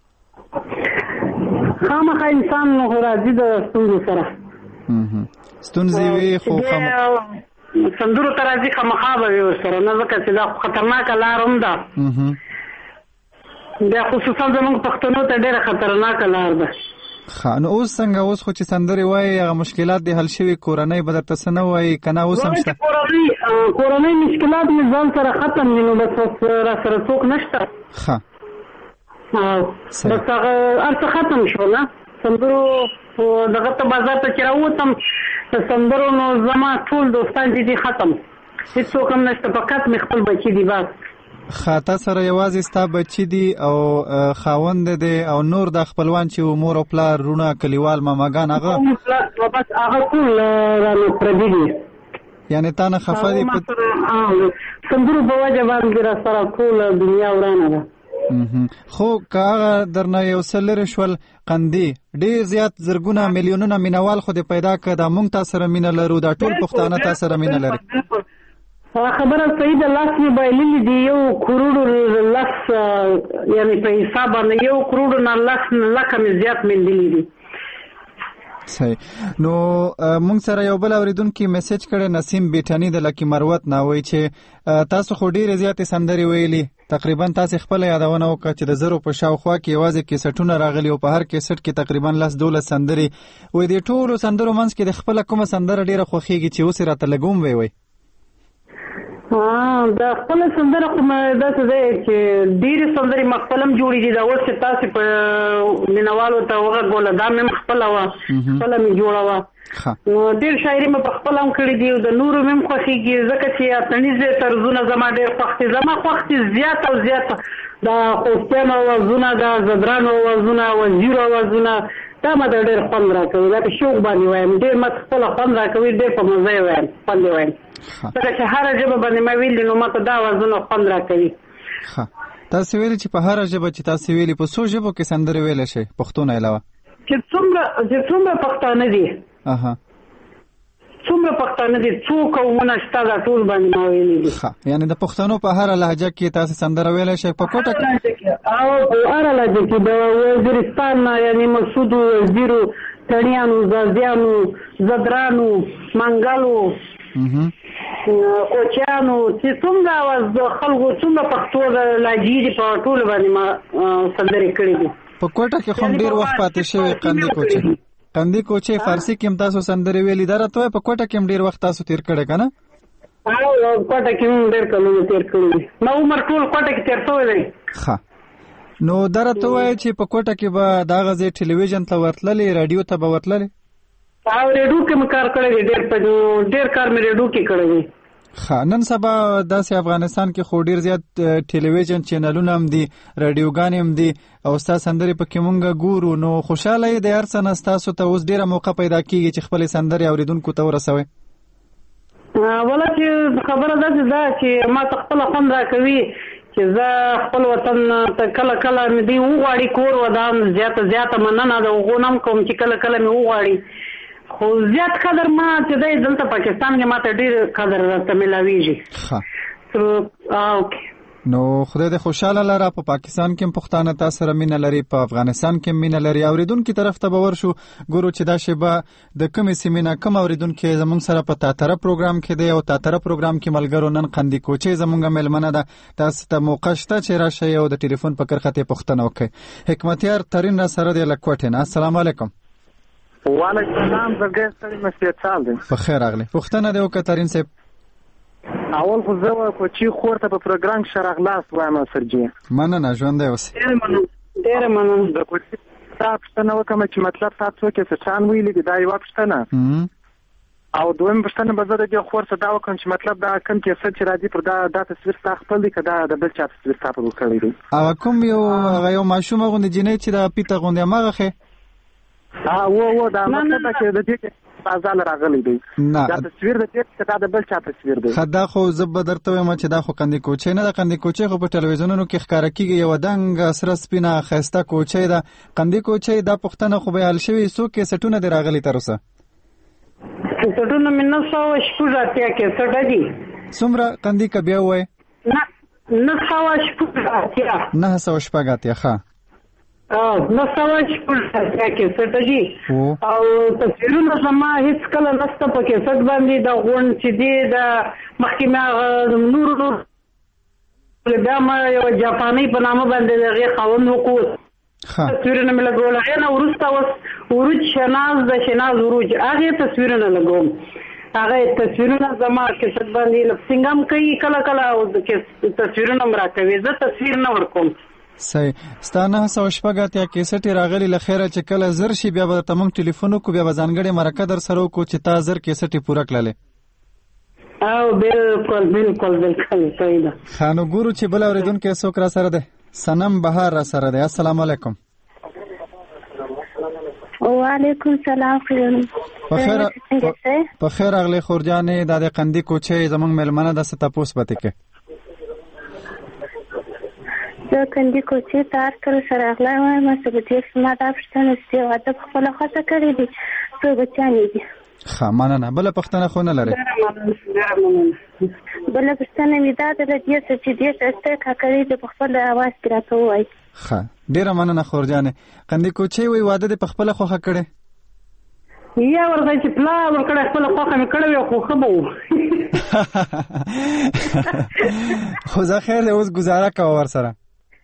خامخا انسان نو راځي د ستونزو سره، ستونزې وي خو سندرو ته راځي خامخا به وي ورسره، نه ځکه چې دا خطرناکه لار هم ده، بیا خصوصا زموږ پښتنو ته ډېره خطرناکه لار ده. نو اوس څنګه؟ اوس خو چې سندرې وایي هغه مشکلات دې حل شوي، کورنۍ به درته څه نه وایي که نه؟ اوس هم شته کورنۍ مشکلات مې ځان سره ختم دي، نو بس را سره څوک نشته. بس هغه هر څه ختم شو نه، سندرو دغه ته بازار ته چې راووتم د سندرو نو زما ټول دوستان چې دي ختم، هېڅوک هم نشته، فقط مې خپل بچي دي بس. تا سره یوازې ستا بچي دي او خاوند دی او نور د خپلوان چې مور او پلار رونه کلیوال ماماګان هغه بس هغه ټول رانه پردي دي، یعنې تا نه خفه دي؟ سندرو په وجه باندې را سره ټوله دنیا ورانه ده. خو که هغه درنه یو څه لرې شول قندي، ډېر زیات زرګونه میلیونونه مینوال خو دې پیدا کړه، دا موږ تا سره مینه لرو، دا ټول پښتانه تا سره مینه لري. خبره صحیح ده، لاس مې بایللي دي 1 کروڑ لس، یعنې په حساب باندې 1 کروڑ نه لس لکه مې زیات مندلي دي. صحیح. نو مونږ سره یو بل اورېدونکي میسج کړی نسیم بیټني د لکي مروت نه، وایي چې تاسو خو ډېرې زیاتې سندرې ویلي، تقریبا تاسې خپله یادونه وکړه چې د 1000 په شاوخوا کې یوازې کیسټونه راغلي او په هر کیسټ کې تقریبا 10-12 سندرې وایي. د ټولو سندرو منځ کې د خپله کومه سندره ډېره خوښېږي چې اوس یې راته لږ هم وایي؟ د خپله سندره خو داسې دی چې ډېرې سندرې ما خپله هم جوړې دي، دا اوس چې تاسې په مینوالو ته وغږوله دا مې هم خپله وه، خپله مې جوړه وه، نو ډېر شاعري مې په خپله هم کړې دي او د نورو مې هم خوښېږي، ځکه چې اتڼیزې طرزونه زما ډېر خوښ دي، زما خوښ دي زیات او زیات د خوستیانو اوازونه، د زدرانو اوازونه، وزیرو اوازونه، دا ما ته ډېر خوند راکوي، دا په شوق باندې وایم، ډېر ما ته خپله خوند راکوي، ډېر په مزه یې وایم، خوند یې وایم، ځکه چې هره ژبه باندې ما ویلي نو ما ته دا اوازونه خوند راکوي. تاسې ویلي چې په هره ژبه چې تاسې ویلي، په څو ژبو کې سندرې ویلی شئ پښتو نه علاوه؟ چې څومره پښتانه دي، څومره پښتانه دي، څو قومونه شته، دا ټول باندې ما ویلي دي. یعنې د پښتنو په هره لهجه کې تاسې سندره ویلی شئ په کوټه کې؟ او په هره لهجه کې د وزیرستان نه، یعنې مسعودو، وزیرو، تڼیانو، زازیانو، زدرانو، منګلو، کوچیانو، چې څومره اواز د خلکو څومره پښتو د لهجې دي په ټولو باندې ما سندرې کړې دي. په کوټه کې خو ډېر وخت پاتې شوی قندي کوچۍ، قندي کوچۍ فارسي کې هم تاسو سندرې ویلي، دا راته وایه په کوټه کې هم ډېر وخت تاسو تېر کړی که نه؟ کوټه کې هم ډېر کلونه تېر کړي دي، ما عمر ټول کوټه کې تېر شوی دی. نو دا راته وایه چې په کوټه کې به دغه ځای ټلویزیون ته ورتللې، راډیو ته به ورتللې؟ او ریډیو کې مې کار کړی دی، ډېر کار مې ریډیو کې کړی دی. نن سبا داسې افغانستان کې خو ډېر زیات ټلویزیون چینلونه هم دي، راډیوګانې هم دي او ستا سندرې پکې مونږ ګورو، نو خوشحاله یې د هر څه نه ستاسو ته اوس ډېره موقع پیدا کېږي چې خپلې سندرې اورېدونکو ته ورسوئ؟ ولا چې خبره داسې ده چې ما ته خپله خوند راکوي چې زه خپل وطن ته کله کله مې دوی وغواړي کور ودان، زیاته مننه د هغو نه هم کوم چې کله کله مې وغواړي، خو زیات قدر ما چې دی دلته پاکستان کې ما ته ډېر قدر راته میلاویږي. نو خدای دې خوشاله لره. په پاکستان کې پښتانه تاسو سره مینه لري، په افغانستان کې مینه لري. اوریدونکو طرف ته باور شو ګورو چې دا شیبه د کومې سیمې نه کوم اوریدونکو زمونږ سره په تاتره پروګرام کې دی او تاتره پروګرام کې ملګرو نن قندی کوچې زمونږ ملمنه ده. تاسو ته موقع شته چې راشئ او د ټلیفون په کرخه ته پوښتنه وکړئ. حکمتیار ترین را سره دی لکوټه نه. السلام علیکم. وعلیکم السلام. زګر ستړي مسیت سال دی. په خیر راغلی. پوښتنه دی وکړه ترین صاحب. اول خو زه په چی خورته په پروګرام کې شرغلاس وایم سرجی. مننه ژوندې اوس. ډېر مننه. د کوڅې تاسو ته نو کوم چې مطلب تاسو کې څه چان ویلې دا یو پښتنه. او دویم پښتنه به زه د خورته دا وکم چې مطلب دا کوم چې څه چې راځي پر دا تصویر تاسو خپل دی کدا د بل چا تصویر تاسو وکړی دی. او کوم یو ماشوم غوندې جنې چې دا پیته غوندې ماغه و دا مطلب چې د دې بازار راغلی دی. دا تصویر د دې کدا د بل چا تصویر دی. خدا خو زب درته وایم چې دا خو قندی کوچې نه ده. قندی کوچې خو په ټلویزیونونو کې ښکارا کیږي یو دنګ سره سپینه خسته کوچې ده. قندی کوچې دا پښتنه خو به حل شوی سو کې سټونه دی راغلی تر اوسه. سټونه مې نه سو شپږاتیا کې سټه دي. څومره قندی ک بیا وای؟ نه سو شپږاتیا. نه سو شپږاتیا ښه. نه سو شپږاتیا کې سټه دي. او تصویرونه زما هیڅ کله نشته په کې سټ باندې د غون چې دی د محکمه نور بیا ما یو جاپاني په نامه باندې دغه خاوند حقوق تصویرونه مې لګول. هغه ورسته اوس ورج شناز د شناز ورج هغه تصویرونه لګوم. هغه تصویرونه زما کې سټ باندې لپسنګم کوي کله کله او د تصویرونه مرا کوي. زه تصویر نه ورکوم. صحیح. ستانه سو شپږاتیا کیسټي راغلی لخيره چې کله زر شي بیا به تمنګ ټلیفون کو بیا ځانګړي مرکه در سره کو چې تا زر کیسټي پوره کړلې. او بالکل صحیح ده. خانو ګورو چې بل اوریدونکو څوک را سره ده. سنم بهار را سره ده. السلام علیکم. وعلیکم السلام. په خیر اغلی خورجانې د قندی کوچې زمونږ ملمنه د ستاپوس پته کې د کندی کوچې تار کر سره اغلا وایم چې په دې سم دا پښتنه چې واده خپل خاصه کړی دي څو بچانی دي. ښه مننه. بل پښتنه خو نه لري. بل پښتنه می دا د دې چې دې څه کا کړی د خپل आवाज کې راته وای. ښه ډیره مننه خورجانې. قندی کوچې وی واده د خپل خوخه کړي یا ورته چې پلا ورکړه خپل خوخه می کړو خو خبو خو زه خیر اوس گزاره کوم ور سره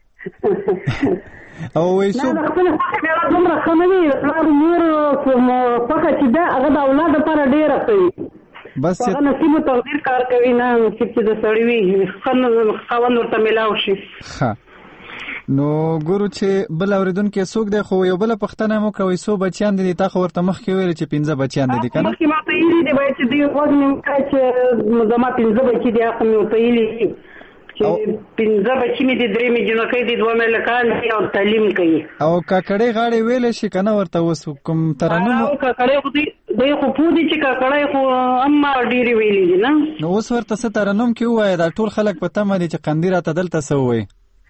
او وې شو نه خپل خوخه دومره خمني نور خوخه چې دا هغه د اولاد لپاره ډیره کوي. بس هغه نصیب تقدیر کار کوي نه چې د سړی وي خاوند ورته ملاو شي. ښه نو ګورو چې بل اوریدونکو څوک دی خو یو بل پښتنه مو کوي سو بچیان دي تا خو ورته مخ کې ویل چې 15 بچیان دي کنه مخکې ما ته یې دی وای چې دی وګنیم چې زما 15 بچی دي هغه مې ته یې چې 15 بچی مې دي درې مې جنکې دي دوه مې لکان او تعلیم کوي او کاکړې غاړې ویل شي کنه ورته وس کوم ترنم او کاکړې خو دي خو پودي چې کاکړې خو اما ډېری ویلې دي نه نو اوس ورته څه ترنم کې وای دا ټول خلک پته مې چې قندیره تدلته سوې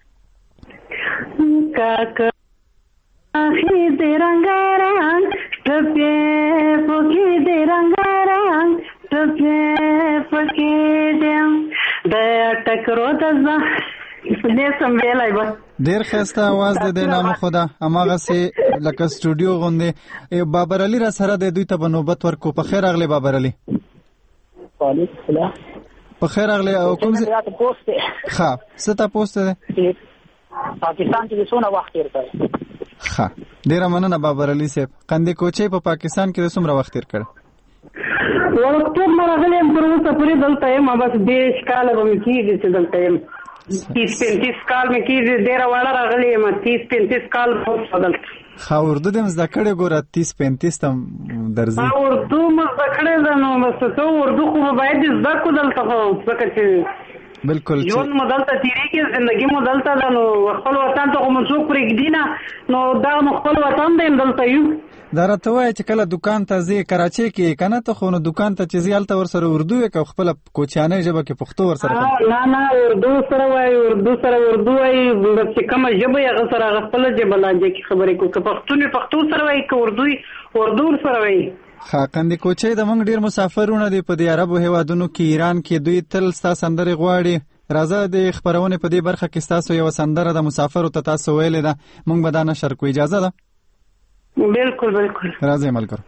کاکا اخی دې رنگارنګ ټپې پکې دې رنگارنګ ټپې پکې دې د ټکرو د دې سم ویلای بس ډیر خسته आवाज دې نام خدا اماغه سي لکه سټوډیو غوندې بابر علي را سره د دوی ته بنوبت ورکو په خیر اغله بابر علي وعلیکم السلام په خیر اغله او کوم څه ښه ستا پوسټ ده پاکستان کې څونه وخت تیر کړ ښه ډیر مننه بابر علي صاحب قندی کوچې په پاکستان کې څومره وخت تیر کړ ورته مرغلې تر اوسه پورې دلته یم بس دیش کال به کېږي چې دلته یم 30-35 کال مې کېږي ډېره وړه راغلې یم 30-35 کال دلته ښه اردو دې زده کړې ګوره 30-35 ته درځي اردو مې زده کړې ده نو بس ته اردو خو باید زده کړو دلته خو ځکه چې بالکل ژوند مو دلته تیریږي زندگی مو دلته ده نو خپل وطن ته خو څوک پرېږدي نه نو دا مو خپل وطن دی دلته یو دا راته وایي چې کله دکان ته ځې کراچۍ کې که نه ته خو نو دکان ته چې ځې هلته ورسره اردو وایي که خپله کوچیانۍ ژبه کې پښتو ورسره نه اردو سره وایي اردو وایي چې کومه ژبه یې هغه سره هغه خپله ژبه لهجه کې خبرې کوو که پښتون وي پښتو سره وایي که اردو ورسره وایي ښه قندی کوچۍ د موږ ډېر مسافرونه دي په دې عربو هېوادونو کې ایران کې دوی تل ستا سندرې غواړي راځه د خبرونه په دې برخه کې تاسو یو سندره د مسافر ته تاسو ویلې ده، موږ به دا نشر کوو، اجازه ده؟ بالکل بالکل. راځي ملګرو.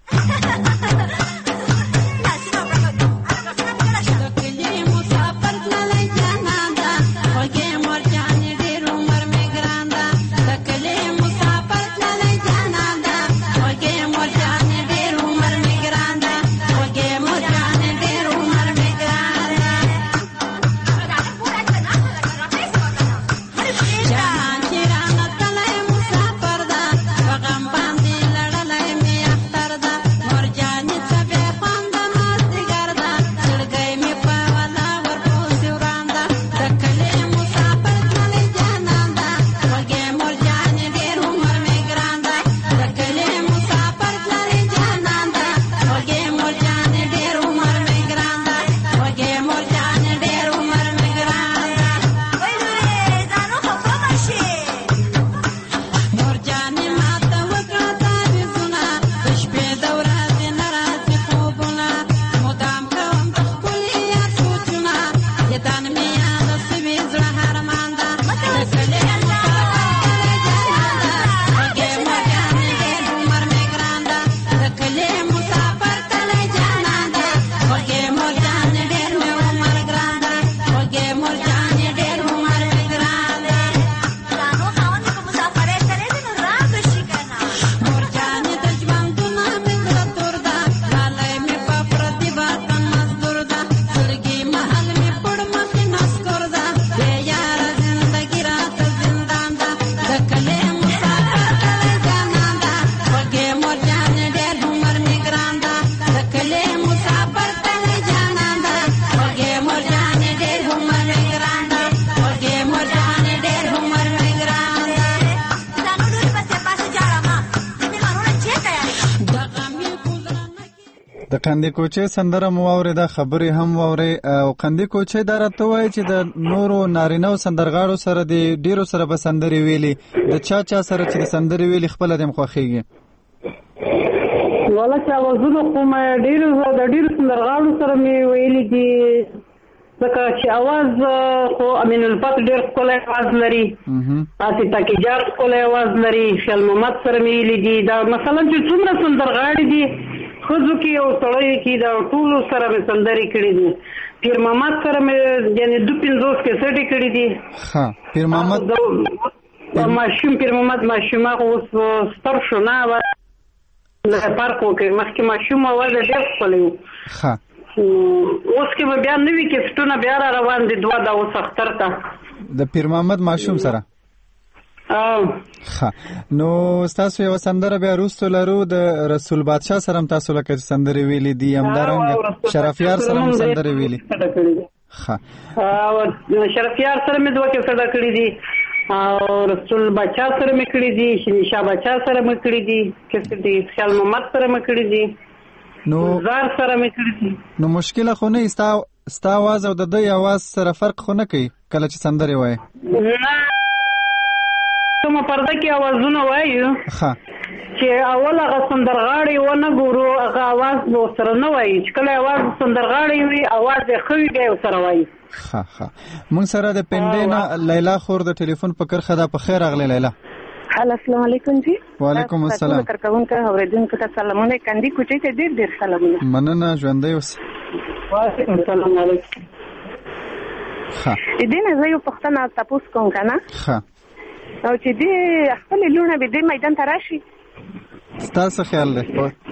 د قندې کوچې سندره مو واورېده، خبرې هم واورې. او قندې کوچې دا راته وایي چې د نورو نارینه‌و سندرغاړو سره د ډېرو سره به سندرې ویلي، د چا سره چې د سندرې ویلي خپله دې هم خوښېږي؟ والا چې اوازونه خو د ډېرو سندرغاړو سره مې ویلي دي، ځکه چې اواز خو امین الفت ډېر ښکلی اواز لري، آصف تاکیجار ښکلی اواز لري، خیال محمد سره مې ویلي دي. دا مثلا چې څومره سندرغاړي دي ښځو کې او سړیو کې، دا ټولو سره مې سندرې کړي دي. پیر محمد سره مې یعنې 2-50 کیسټې کړي دي. ښه پیر محمد ماشوم پیر محمد ماشوم هغه اوس ستر شو نه لکه پارک وکړي، مخکې ماشوم اواز ډېر ښکلی و. ښه اوس کې به بیا نوي کیسټونه بیا را روان دي، 2 دا اوس اختر ته د پیر محمد ماشوم سره. ښه نو ستاسو یو سندره بیا وروستو لرو د رسول بادشاه سره هم تاسو لکه سندرې ویلي دي، همدارنګه شرفیار سره هم سندرې ویلي. ښه شرفیار سره مې 2 کیسټه کړي دي، او رسول بادشاه سره مې کړي دي، شاه بادشاه سره مې کړي دي کیسټې، خیال محمد سره مې کړي دي، نو زار سره مې کړي دي. نو مشکله خو نه ستا اواز او د دوی اواز سره فرق خو نه کوي کله چې سندرې وایي؟ نه کومه پرده کې اوازونه وایو چې اول هغه سندرغاړي ونه ګورو، هغه اواز به سره نه وایي، چې کله اواز سندرغاړي وي اواز یې ښه وي بیا سره وایي. ښه موږ سره د پنډې نه لیلا خور د ټلیفون په کرښه ده. په خیر راغلی لیلا. السلام علیکم جی. وعلیکم السلام. کارکونکو اوریدونکو ته سلامونه. قندې کوچې ته ډېر سلامونه. مننه، ژوندی اوسې. وعلیکم السلام. علیکم. ښه دې نه زه یو پوښتنه تاسو کوم کنه. ښه او چې دې خپل لونه به دې میدان ته راشي، ستاسو خیال دی؟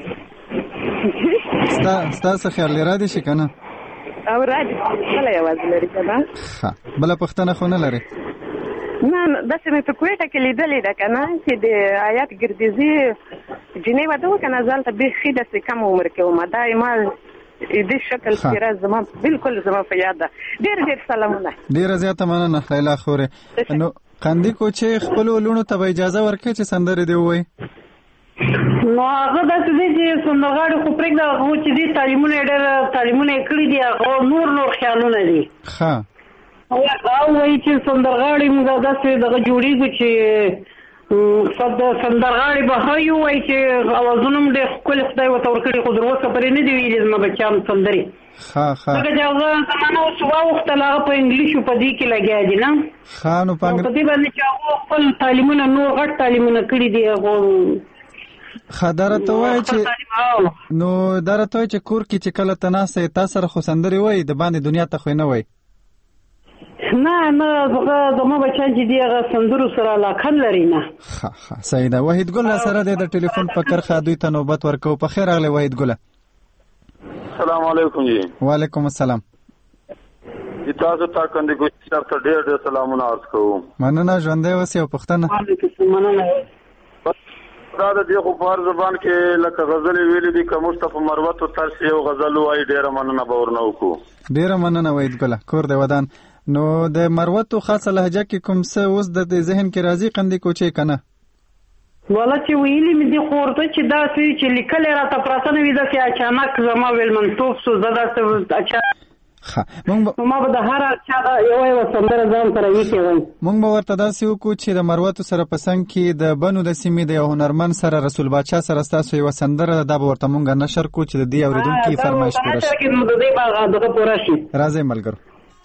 ستاسو خیال دی را دي شي کنه؟ او را دي خپل یواز لري کنه. ښه بله پوښتنه خو نه لري؟ نه داسې مې په کویټه کې لیدلې ده کنه چې د آیات ګردیزي جنې واده وکنه، زالته بیخي داسې کم عمر کې ومه، دا ما دې شکل سیره زما بالکل زما په یاد ده. ډېر سلامونه. ډېره زیاته مننه لیلا خورې. نو قندې کوچې خپلو لوڼو ته به اجازه ورکړي چې سندرې دې ووایي؟ نو هغه داسې دی چې سندرغاړي خو پرېږده، هغه چې دي تعلیمونه یې کړي دي، هغه نور خیالونه دي. ښه او وایي چې سندرغاړي موږ داسې دغه جوړېږو چې سندرغاړي به ښایي ووایي چې اوازونه م ډېر ښکلي خدای ورته ورکړي خو تر اوسه پورې نه دي ویلي زما بچیانو سندرې ځکه چې هغه زمانه اوس واوښتل هغه په انګلیشو په دې کې لګیا دي نه په دې باندې چې هغو خپل تعلیمونه نور غټ تعلیمونه کړي دي هغو دا راته وایي چې کور کې چې کله ته ناسته یې تا سره خو سندرې وایي د باندې دنیا ته خو یې نه وایي نه زما بچیان چې دي هغه سندرو سره علاقه لري نه صحیح ده وحید ګل سره د ټلیفون په کرښه دوی ته نوبت ورکوو په خیر راغلی وحید ګله السلام علیکم جی وعلیکم السلام تاسو ته کنده ګوشت صاحب ته ډېر سلامونه عرض کوم مننه ژوندی اوسې او پوښتنه دا د دې خو په زبان کې لکه غزل ویلي دي که مصطفی مروت او ترس یو غزل وایي ډېره مننه به ورنه وکړو ډېره مننه وحید ګله کور دی ودان نو د مروتو خاصه لهجه کې کوم څه اوس د ذهن کې راځي قندې کوچې که نه والا چې ویلي مې دي خو ورته چې داسې چې لیکلی راته پراته نه وي داسې اچانک زما ویلمنتوب سو زه داسې ما به د هر چا یوه سندره ځان سره ایښې وم موږ به ورته داسې وکړو چې د مروتو سره په څنګ کې د بنو د سیمې د یو هنرمند سره رسول باچا سره ستاسو یوه سندره دا به ورته موږ نشر کړو چې د دې اورېدونکي فرمایش پوره شي راځئ ملګرو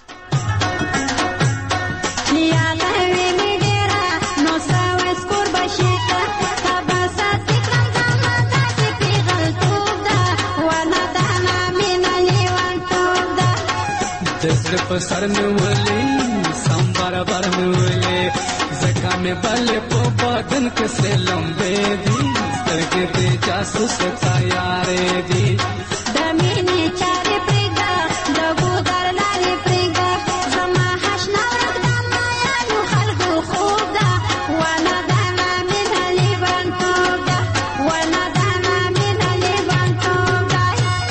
په سر مې ولې سم برابر مې ولې زکه مې بل په بدن کې سلمبې دي سترګې دې جاسوس تیارې دي د مینې چارې پرېږده د ګودر لارې پرېږده زما حشنه ورک د مایانو خلکو خوب ده ونه دانه مینه لیونتوب ده ونه دانه مینه لیونتوب ده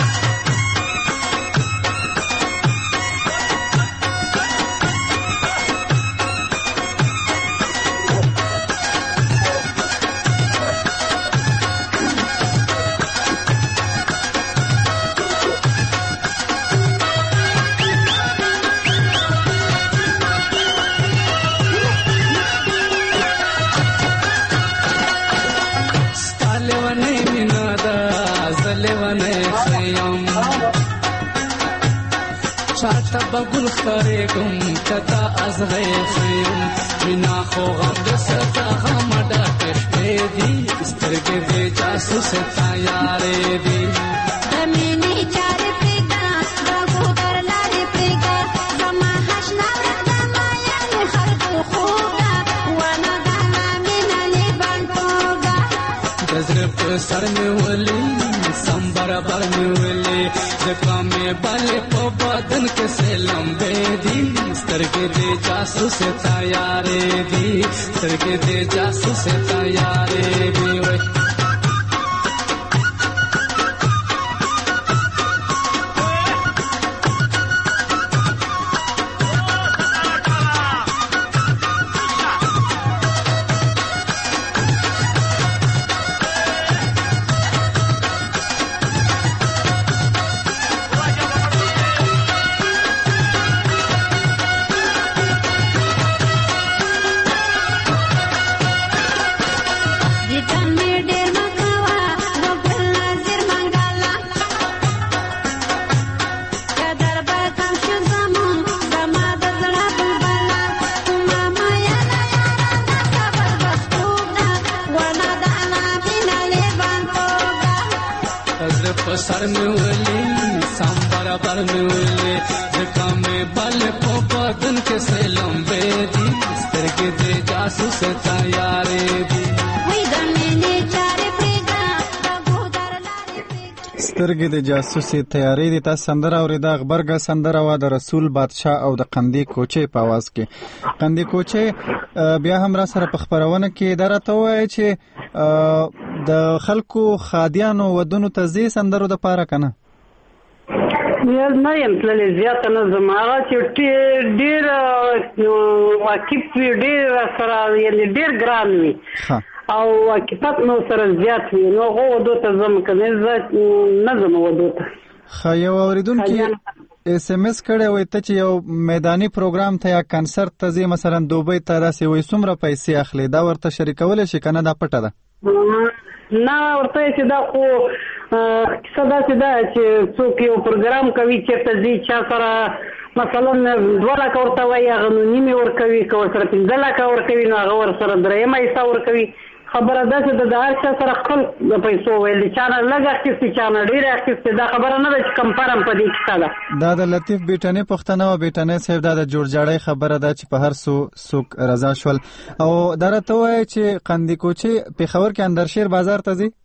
چاته بگل خریگم کتا از غیخیم مینا خو غم دستا غم ڈاکش بیدی استرگی دی جاسوس تیاری دی دمینی چاری پریگا داگو در لاری پریگا زما حشنا ورک دمایانی خلقو خوگا وانا دانا مینا لیبان توگا دزر پر سر میں ولی سم برابر میں ولی زکا میں بالے پا بدن کے سلمبے دی سترگے دے جاسوس تیارے دی سترگے دے جاسوس تیارے دی सर में उली सम बराबर में उली जका में बल पो बदन के से लंबे दी سترګې دې جاسوس تیارې دي وای د مینې چارې پرېږده د ګودر لارې پرېږده سترګې د جاسوسي تیارې دي. تاسو سندره اورېده غبرګه سندره وه د رسول بادشاه او د قندې کوچې په اواز کې. قندې کوچې بیا هم را سره په خپرونه کې دا راته ووایه چې د خلکو خادیانو ودونو ته ځې سندرو دپاره که نه؟ نه یم تللی زیاته نه ځم. هغه چې ډېر واقف وي ډېر سره یعنې ډېر ګران وي او واقفت نو سره زیات وي نو هغو ودو ته ځم که نه زه نه ځم ودو ته. ښه یو اورېدونکي اس ام اس کړی وای ته چې یو میداني پروګرام ته یا کنسرت ته ځې مثلا دوبۍ ته راسې وای څومره پیسې اخلي دا ورته شریکولی شي که نه دا پټه ده نه ورته چې دا خو کیسه داسې ده چې څوک یو پروګرام کوي چېرته ځي چا سره مثلا 2 لکه ورته وایي هغه نو نیمې ورکوي که ورسره 15 لکه ورکوي نو هغه ورسره 3 حصه ورکوي خبره داسې ده د هر چا سره خپل د پیسو ویل دي چا نه لږ اخیستې چا نه ډېر اخیستې دا خبره نه ده چې کمپارم په دې کیسه ده دا د لطیف بیټنۍ پوښتنه وه بیټنۍ صاحب دا د جوړجاړۍ خبره ده چې په هر څوک رضا شول او دا راته ووایه چې قندي کوچۍ پېښور کې اندرشیر بازار ته ځي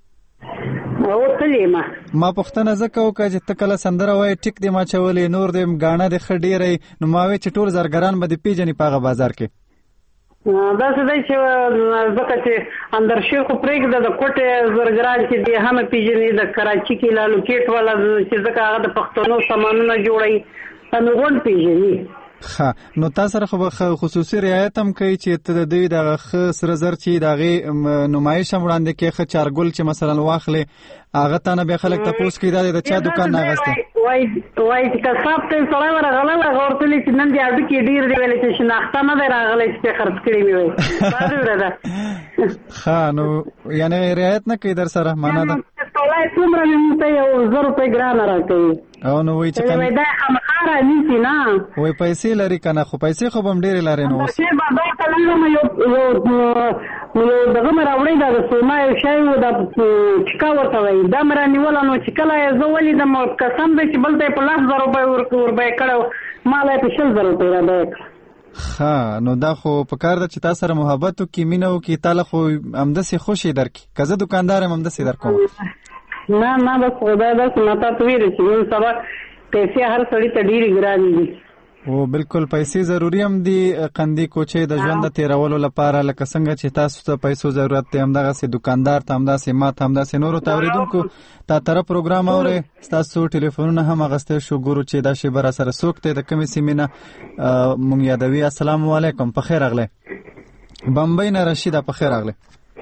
ما پوښتنه ځکه وکړه چې ته کله سندره وایې ټیک دې ما چولې نور دې ګاڼه دې ښه ډېری نو ما وایې چې ټول زرګران به دې پېژني په هغه بازار کې داسې دی چې ځکه چې اندرشیر خو پرېږده د کوټې زرګران چې دی هم پېژني د کراچي کې لالوکېټ والا چې ځکه هغه د پښتنو سامانونه جوړوي هغه غون پېژني ښه نو تا سره خو به خصوصي رعایت هم کوي چې ته د دوی دغه ښه سره زر چې د هغې نمایش هم وړاندې کړې ښه چارګل چې مثلا واخلې هغه تا نه بیا خلک تپوس کوي دا د چا دوکان نه اخیستی وایي چې کساب ته سړی ورغلی هغه ورته ویلي چې نن دې هډوکي ډېر دی ویلې چې شناخته نه دی راغلی چې پې خرڅ کړي مې وایي دا دوره ده ښه نو یعنې رعایت نه کوي در سره معنا ده سړی څومره مې موږ ته 1,000 روپۍ ګرانه راکوي او نو وایي چې دا خامخا رانیسي نه وایي پیسې لري که نه خو پیسې خو به هم ډېرې لرې نو اوس پیسې به دا ته لرم یو دغه مې راوړی دا د سوما یو شی و دا چکا ورته وایي دا مې رانیوله نو چې کله یې زه ولیدم قسم دی چې بل ته یې په 100,000 روپۍ وربیه کړی ما لا یې په 60,000 روپۍ رابیه کړه ښه نو دا خو په کار ده چې تا سره محبت وکړي مینه وکړي تا له خو همداسې خوشې درکړي که زه دوکاندار یم همداسې درکوم نه بس خدای داسې ما تا ته ویلې چې نن سبا پیسې هر سړي ته ډېرې ګرانې دي او بالکل پیسې ضروري هم دي قندي کوچۍ د ژوند د تېرولو لپاره لکه څنګه چې تاسو ته پیسو ضرورت دی همدغسې دوکاندار ته همداسې ما ته همداسې نورو ته اورېدونکو تا طرف پروګرام اورئ ستاسو ټلیفونونه هم اخیستی شو ګورو چې دا شیبه را سره څوک دی د کومې سیمې نه مونږ یادوي السلام علیکم په خیر راغلی بمبۍ نه رشیده په خیر راغلی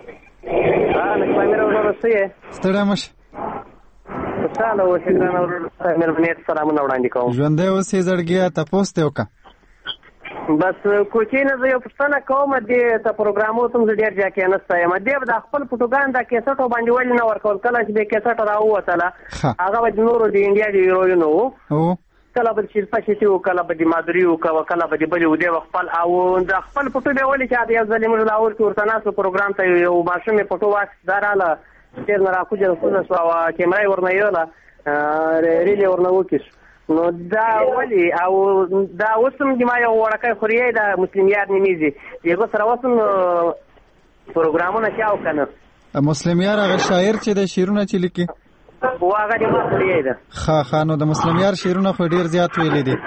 ستړی مه شي خوشحاله اوسې ګرانه مېرمنې ته سلامونه وړاندې کوم ژوندی اوسې زړګیه تپوس دې وکړه بس کوچۍ نه زه یو پوښتنه کوم دې ته پروګرامونو ته م زه ډېر جاکېنسته یم دې به د خپل فوټوګان دا کیسټو باندې ولې نه ورکول کله چې دې کیسټ راووتله هغه به د نورو د انډیا د هیروینو وو کله به د شیرپا شیټي وو کله به د مادوري وو کله به د بلې وو دې به خپل او د خپل فوټو به ولې چې یو ځلې موږ لاهور کې ورته ناستو پروګرام ته یو ماشوم یې فوټو واخیست دا راله ډېر نه راکوجه کوزه شوه او کیمره یې ورنه یوله ریل یې ورنه وکیش نو دا ولې او دا اوس هم د ما یو وړکی خوریا د مسلم یار نومیږي د هغه سره اوس هم پروګرامونه چې او که نه مسلم یار هغه شاعر چې د شعرونه چې لیکي و هغه د ما خوریا ده ښه نو د مسلم یار شعرونه خو ډېر زیات ویلي دي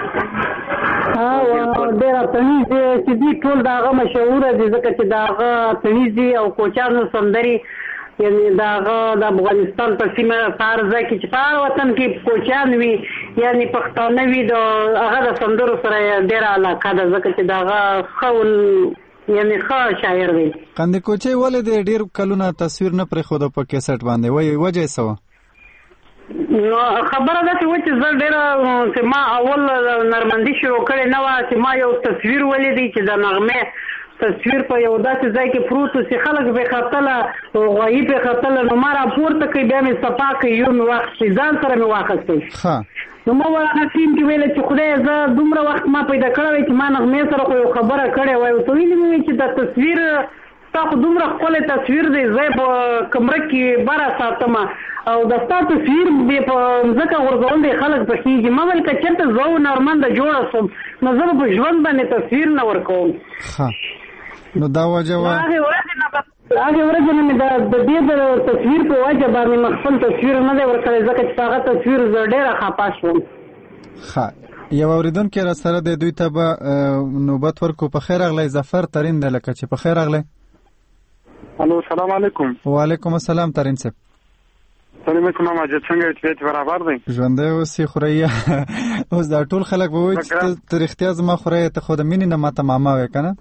ډېره تمیز دی چې دوی ټول د هغه مشهوره دي ځکه چې د هغه تمیز دي او کوچانو سندرې یعنی د هغه د افغانستان په سیمه په هر ځای کې چې په هر وطن کې کوچیان وي یعنی پښتانه وي د هغه د سندرو سره ډېره علاقه ده ځکه چې د هغه ښه یعنی ښه شاعر دی قندي کوچۍ ولې د ډېر کلونه تصویر نه پرېښوده په کیسټ باندې وایي وجه یې څه وه نو خبره داسې وه چې زه ډېره چې ما اول نرمندي شروع کړې نه وه چې ما یو تصویر ولیدی چې د نغمې تصویر په یو داسې ځای کې پروت و چې خلک پې ختله غوایي پې ختله نو ما راپورته کوي بیا مې صفا کوي یو مې واخیستې ځان سره مې واخیستی نو ما هغه ټیم کې ویله چې خدای زه دومره وخت ما پیدا کړی وی چې ما نغمې سره خو یو خبره کړې وای ورته ویلي مې وي چې دا تصویر ستا خو دومره ښکلی تصویر دی زه یې په کمره کې بره ساتم او د ستا تصویر دې په مځکه غورځول دی خلک پخېږي ما ویل که چېرته زه هنرمنده جوړه شوم نو زه به په ژوند باندې تصویر نه ورکوم نو دا وجه وه هغې ورځې نه مې د دې د تصویر په وجه باندې مې خپل تصویر نه دی ورکړی ځکه چې په هغه تصویر زه ډېره خفه شوم ښه یو اورېدونکی را سره دی دوی ته به نوبت ورکو په خیر راغلی ظفر ترین دی لکه چې په خیر راغلی الو سلام علیکم وعلیکم السلام ترین صاحب سلام علیکم ماجد څنګه طبیعت برابر دی ژوندی اوسې خوریا اوس دا ټول خلک به وایي چې ته رښتیا زما خوریا ته خو د مینې نه ماته ماما وې که نه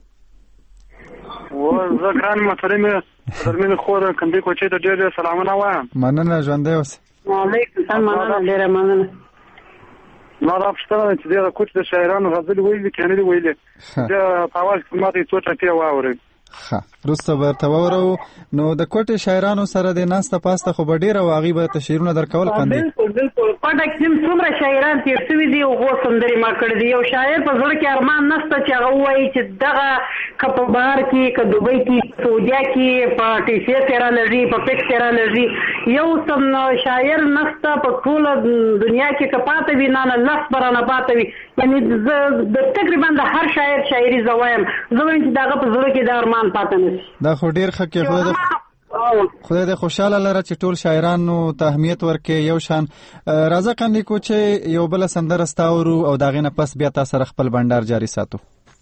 زه ګران محترمې درمینې خور قندي کوچۍ ته ډېر سلامونه وایم مننه ژوندی اوسې وعلیکم السلام مننه ډېره مننه ما دا پوښتنه ده چې دغه کوچ د شاعرانو غزل ویلي که نه دي ویلي بیا په اول کې ما ته یې څو ټکې واورئ. ښه وروسته به ورته واورو. نو د کوټې شاعرانو سره د ناسته پاسته خو به ډېره و هغوی به تشعیرونه درکول خوندي. بالکل کوټه کې څومره شاعران تېر شوي دي او غو سندرې ما کړي دي. یو شاعر په زړه کې ارمان نشته چې هغه ووایي چې دغه که په بهر کې که دوبۍ کې سعودیا کې په ټیسیس یې رالږي په پیکس یې رالږي یو سم شاعر نشته په ټوله دنیا کې که پاته وي نه لس به رانه پاته وي. یعنې زه تقریبا د هر شاعر شاعري زه وایم زه وایم چې د هغه په زړه کې د ارمان پاته نه شي. دا خو ډېر ښه کې خدای دې خوشحاله لره چې ټول شاعرانو ته اهمیت ورکړي یو شان. راځه قندي کوچې یو بله سندره ستا اورو او د هغې نه پس بیا تا سره خپل بنډار جاري ساتو.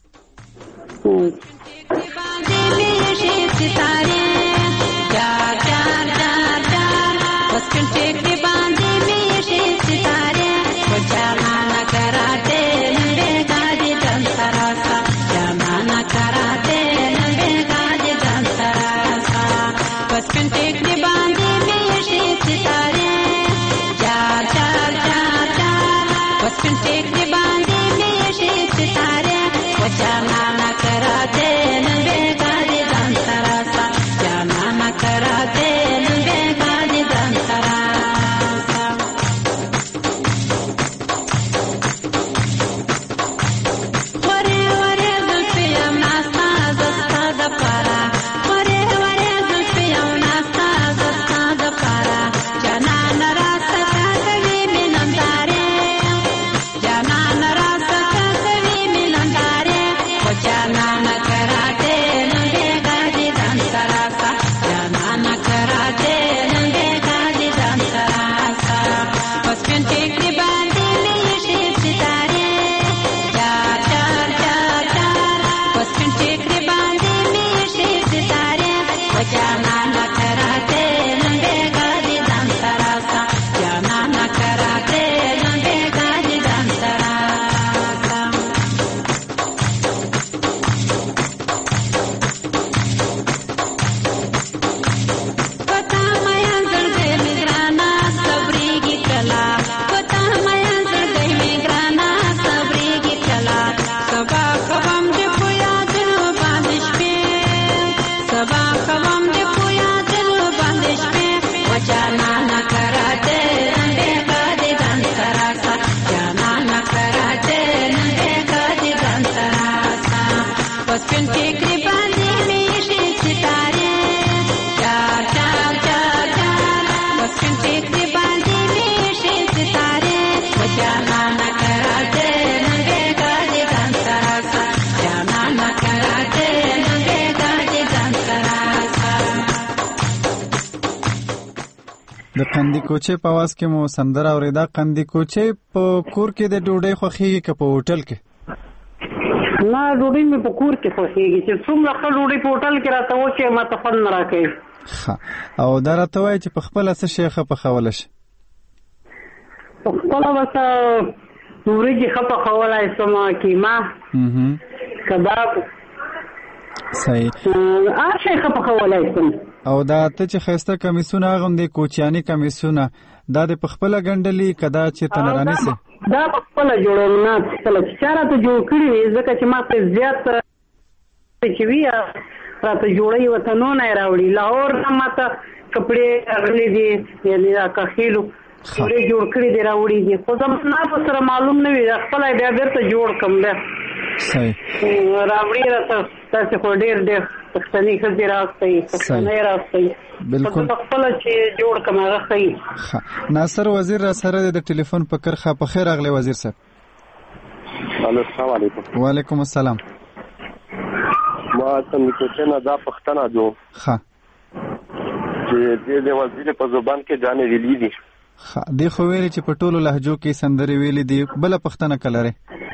د قندي کوچې په اواز کې مو سندره اورېده. قندي کوچې په کور کې د ډوډۍ خوښېږي که په هوټل کې؟ نه ډوډۍ مې په کور کې خوښېږي چې څومره ښه ډوډۍ په هوټل کې راته وکړي ما ته خوند نه راکوي. ښه او دا راته وایي چې په خپله څه شی ښه پخولی شي؟ په خپله به څه وریجې ښه پخولی شم کیمه کباب صحیح هر شی ښه پخولی شم. او دا ته چې ښایسته کمیسونه اغوندې کوچیاني کمیسونه دا د په خپله ګنډلي که دا چېرته نه رانیسې؟ دا په خپله جوړوم نه خپله چې چا راته جوړ کړي وي ځکه چې ما ته زیات چې وي راته جوړوي وطنونه یې راوړي. لاهور نه ما ته کپړې راغلي دي یعنې دا کښېلو جوړې جوړ کړي دي راوړي دي خو زما په سره معلوم نه وي خپله بیا بېرته جوړ کړم بیا راوړي راته تاسې خو ډېر پښتني ښځې راستئ پښتنۍ راستئ بالکل خپله چې جوړ کړم هغه ښه. ناصر وزیر را سره دی د ټلیفون په کرښه. په خیر راغلی وزیر صاحب. السلام علیکم. وعلیکم السلام. ما قندي کوچې نه دا پښتنه جو ښه چې د وزیر په زبان کې ځانې ویلي دي. ښه دې خو ویلي چې په ټولو لهجو کې سندرې ویلي دي. بله پښتنه که لرې؟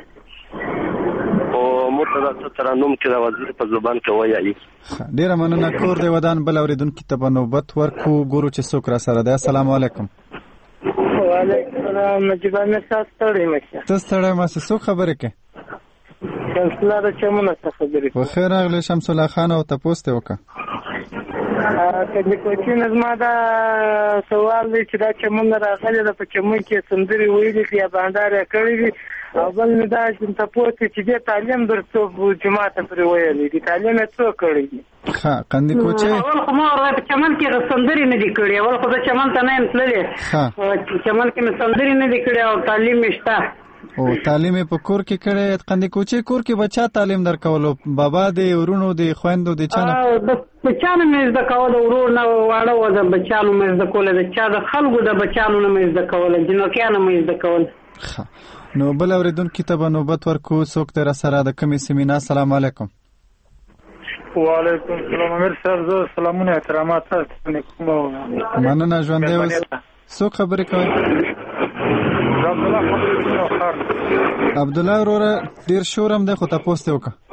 ترنم کې د وزیر په زبان کې وایي. ډیره مننه. کور دی ودان بل اوریدونکي ته په نوبت ورکو. ګورو چې څوک را سره دی. السلام علیکم. وعلیکم السلام. نجیب امیر صاحب ستړی مشه. ته ستړی مشه. څوک خبرې کوي؟ شمس الله د چمونه څخه خبرې کوي. په خیر راغلی شمس الله خان او تپوس ته وکړه. کله کوچی نظم دا سوال دی چې دا چمن راغلی د په چمن کې سندري ویلي یا باندې کړی دي او بل نه دا چې تاسو چې د تعلیم درته جماعت پرې ویلي دي تعلیم څه کړی دي ها قندي کوچی اول خو ما په چمن کې سندري نه دي کړی اول خو د چمن ته نه تللی چمن کې سندري نه دي کړی او تعلیم مشته او تعلیم په کور کې کړی قندي کوچی کور کې بچا تعلیم درکولو بابا دې ورونو دې خويندو دې چانه بچانو مې د کول ورور نه واړه و د بچانو مې د کول د چا د خلکو د بچانو نه مې د کول جنوکیانو مې د کول نو بل اوریدونکو ته به نوبت ورکو څوک تر سره د کمی سیمینا السلام علیکم وعلیکم السلام امیر صاحب زه سلامونه احترامات تاسو کوم مننه ژوندې اوس څوک خبرې کوي عبد الله وروره ډیر شورم دی خو تاسو ته وکړه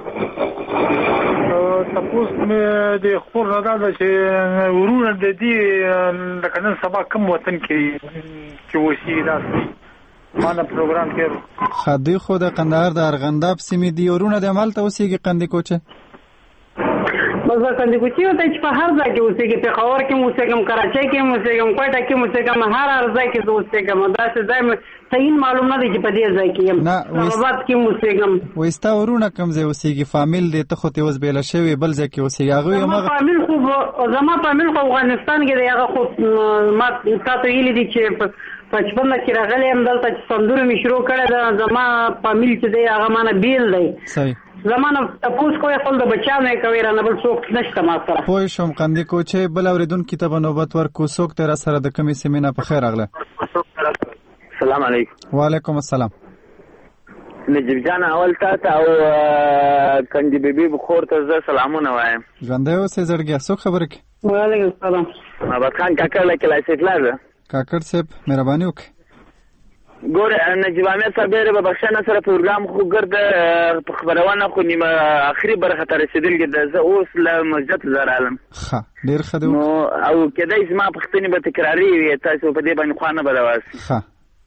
تاسو مې د خور نه دا چې ورونه د دې د کنن سبا کوم وطن کې وسی راځي مانه پروګرام کې خدای خو د قندهار د ارغنداب سیمې دی ورونه د عمل ته اوسېږي قندي کوچه بس کندي کوچی وته چې په هر ځای کې اوسېږي په خاور کې اوسېږم کراچۍ کې اوسېږم کوټه کې اوسېږم هر ځای کې اوسېږم دا څه ځای صحیح معلوم نه دی چې په دې ځای کې یم اسلامآباد کې اوسېږم وستا ورونه کوم ځای اوسېږي فامیل دې ته خو ته اوس بیل شوی بل ځای کې اوسېږي هغه ما فامیل خو زما فامیل خو افغانستان کې دی هغه خو ما تاسو ویلي دي چې 55 کې راغلی هم دلته چې سندرو مې شروع کړی ده زما فامیل چې دی هغه مانه بیل دی صحیح زمانه تاسو کوی خپل د بچانو کوي را نه بل څوک نشته ما سره پوه شوم قندي کوچه بل اوریدونکو ته به نوبت ورکو څوک تر سره د کمی سیمینا په خیر راغله السلام علیکم وعلیکم السلام نجیب جان اول ته او کندي بیبي بخور ته زه سلامونه وایم ژوندې اوسې زړګیا څوک خبرې کوي وعلیکم السلام محمد خان کاکړ له کلاسیک لاره کاکړ صاحب مهرباني وکړئ ګور نجیب احمد صاحب ډېر به بخښنه سره پروګرام خو ګرد په خبرونه خو نیمه اخري برخه ته رسېدلې ده زه اوس له مسجد زه رالم ښه ډېر ښه دی نو او کېدای زما پوښتنې به تکراري وي تاسو په دې باندې خوا نه به راواسي ښه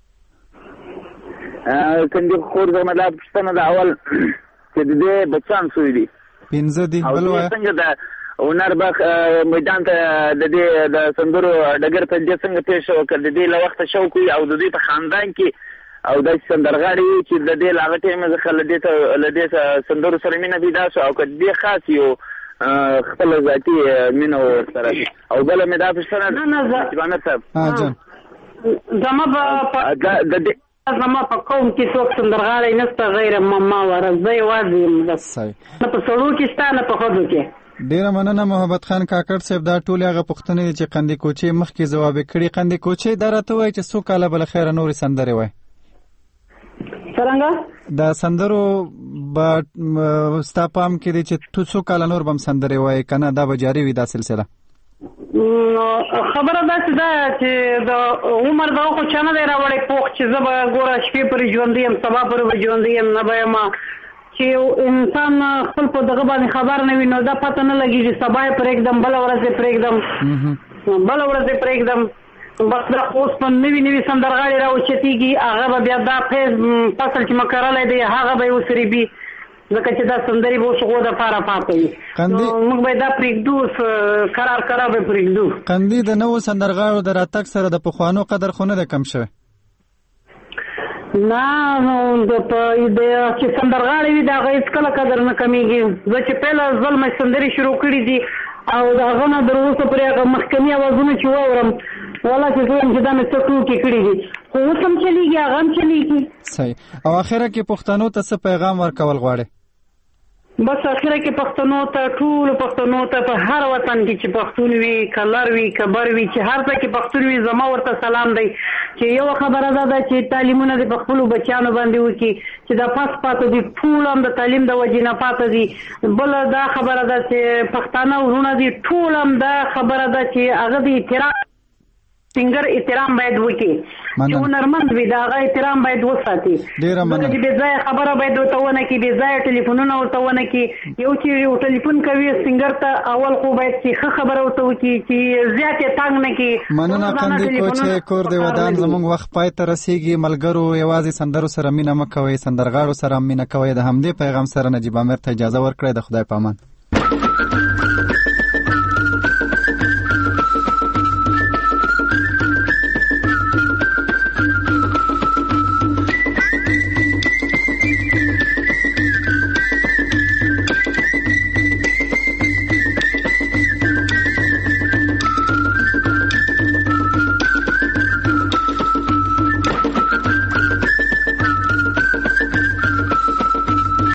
کندي خور زما دا پوښتنه ده اول چې د دې بچیان څوی دي 15 دي بل وایه څنګه ده هنر باغ میدان ته د دې د سندرو ډګر ته د څنګه پیښ وکړ د دې له وخت شوق او د دې په خاندان کې او د سندرغاړي چې د دې لاغه ټیم ځخه لدې سندرو سره مینه پیدا شو او کدي خاص یو خپل ذاتي مینه سره او بل مې دا پښتنه نه صاحب جان زما په قوم کې څوک سندرغاړي نشته غیر ماما ورزي وازم بس نه په سړو کې ستانه په خودو کې ډیره مننه محمد خان کاکړ صاحب دا ټول هغه پوښتنې چې قندي کوچی مخکې ځواب کړي قندي کوچی دا راته وایي چې څو کاله بل خیر نور سندري وای څنګه دا سندرو با ستا پام کې دي چې تو څو کاله نور بم سندري وای کنه دا به جاری وي دا سلسله خبره ده چې د عمر دا خو چانه دی راوړی پوخ چې زه به ګوره شپې پرې ژوندی یم سبا پرې ژوندی یم نه به ما چې انسان خپل په دغه باندې خبر نه وي نو دا پته نه لګي چې سبا یې پرېږدم بله ورځ یې پرېږدم بس دا اوس په نوي سندرغاړي راوچتېږي هغه به بیا دا فصل چې مکرلی دی هغه به یې وسریبي ځکه چې دا سندرې به اوس غو دپاره پاته وي موږ به دا پرېږدو کرار به پرېږدو قندي د نوو سندرغاړو د راتګ سره د پخوانو قدر خو نه دی کم شوی نه نو چې سندرغاړي وي د هغه هېڅکله قدر نه کمیږي زه چې پیله ځل مې سندرې شروع کړي دي او د هغه نه تر اوسه پورې هغه مخکني اوازونه چې واورم والله چې زه یم چې دا مې څه ټوکې کړي دي خو اوس هم چلېږي هغه هم چلېږي صحیح او اخره کې پښتنو ته څه پیغام ورکول غواړې بس اخره کې پښتنو ته ټولو پښتنو ته په هر وطن کې چې پښتون وي کلر وي کبر وي چې هر ځای کې پښتون وي زما ورته سلام دی چې یو خبره ده چې تعلیمونه د خپلو بچیانو باندې وکړي چې دا پاس پاته دي ټول هم د تعلیم د وجې نه پاته دي بله دا خبره ده چې پښتانه ورونه دي ټول هم دا خبره ده چې هغه د احترام سنگر احترام باید وکړي چې هنرمند وي د هغه احترام باید وساتي ځکه چې بې ځایه خبره باید ورته ونه کړي بې ځایه ټلیفونونه ورته ونه کړي یو چې یو ټلیفون کوي سنګر ته اول خو باید چې ښه خبره ورته وکړي چې زیات یې تنګ نه کړي مننه قندي کوچی کور دی ودان زموږ وخت پای ته رسیږي ملګرو یوازې سندرو سره مینه مه کوئ سندرغاړو سره مینه کوئ د همدې پیغام سره نجیب امیر ته اجازه ورکړئ د خدای په امان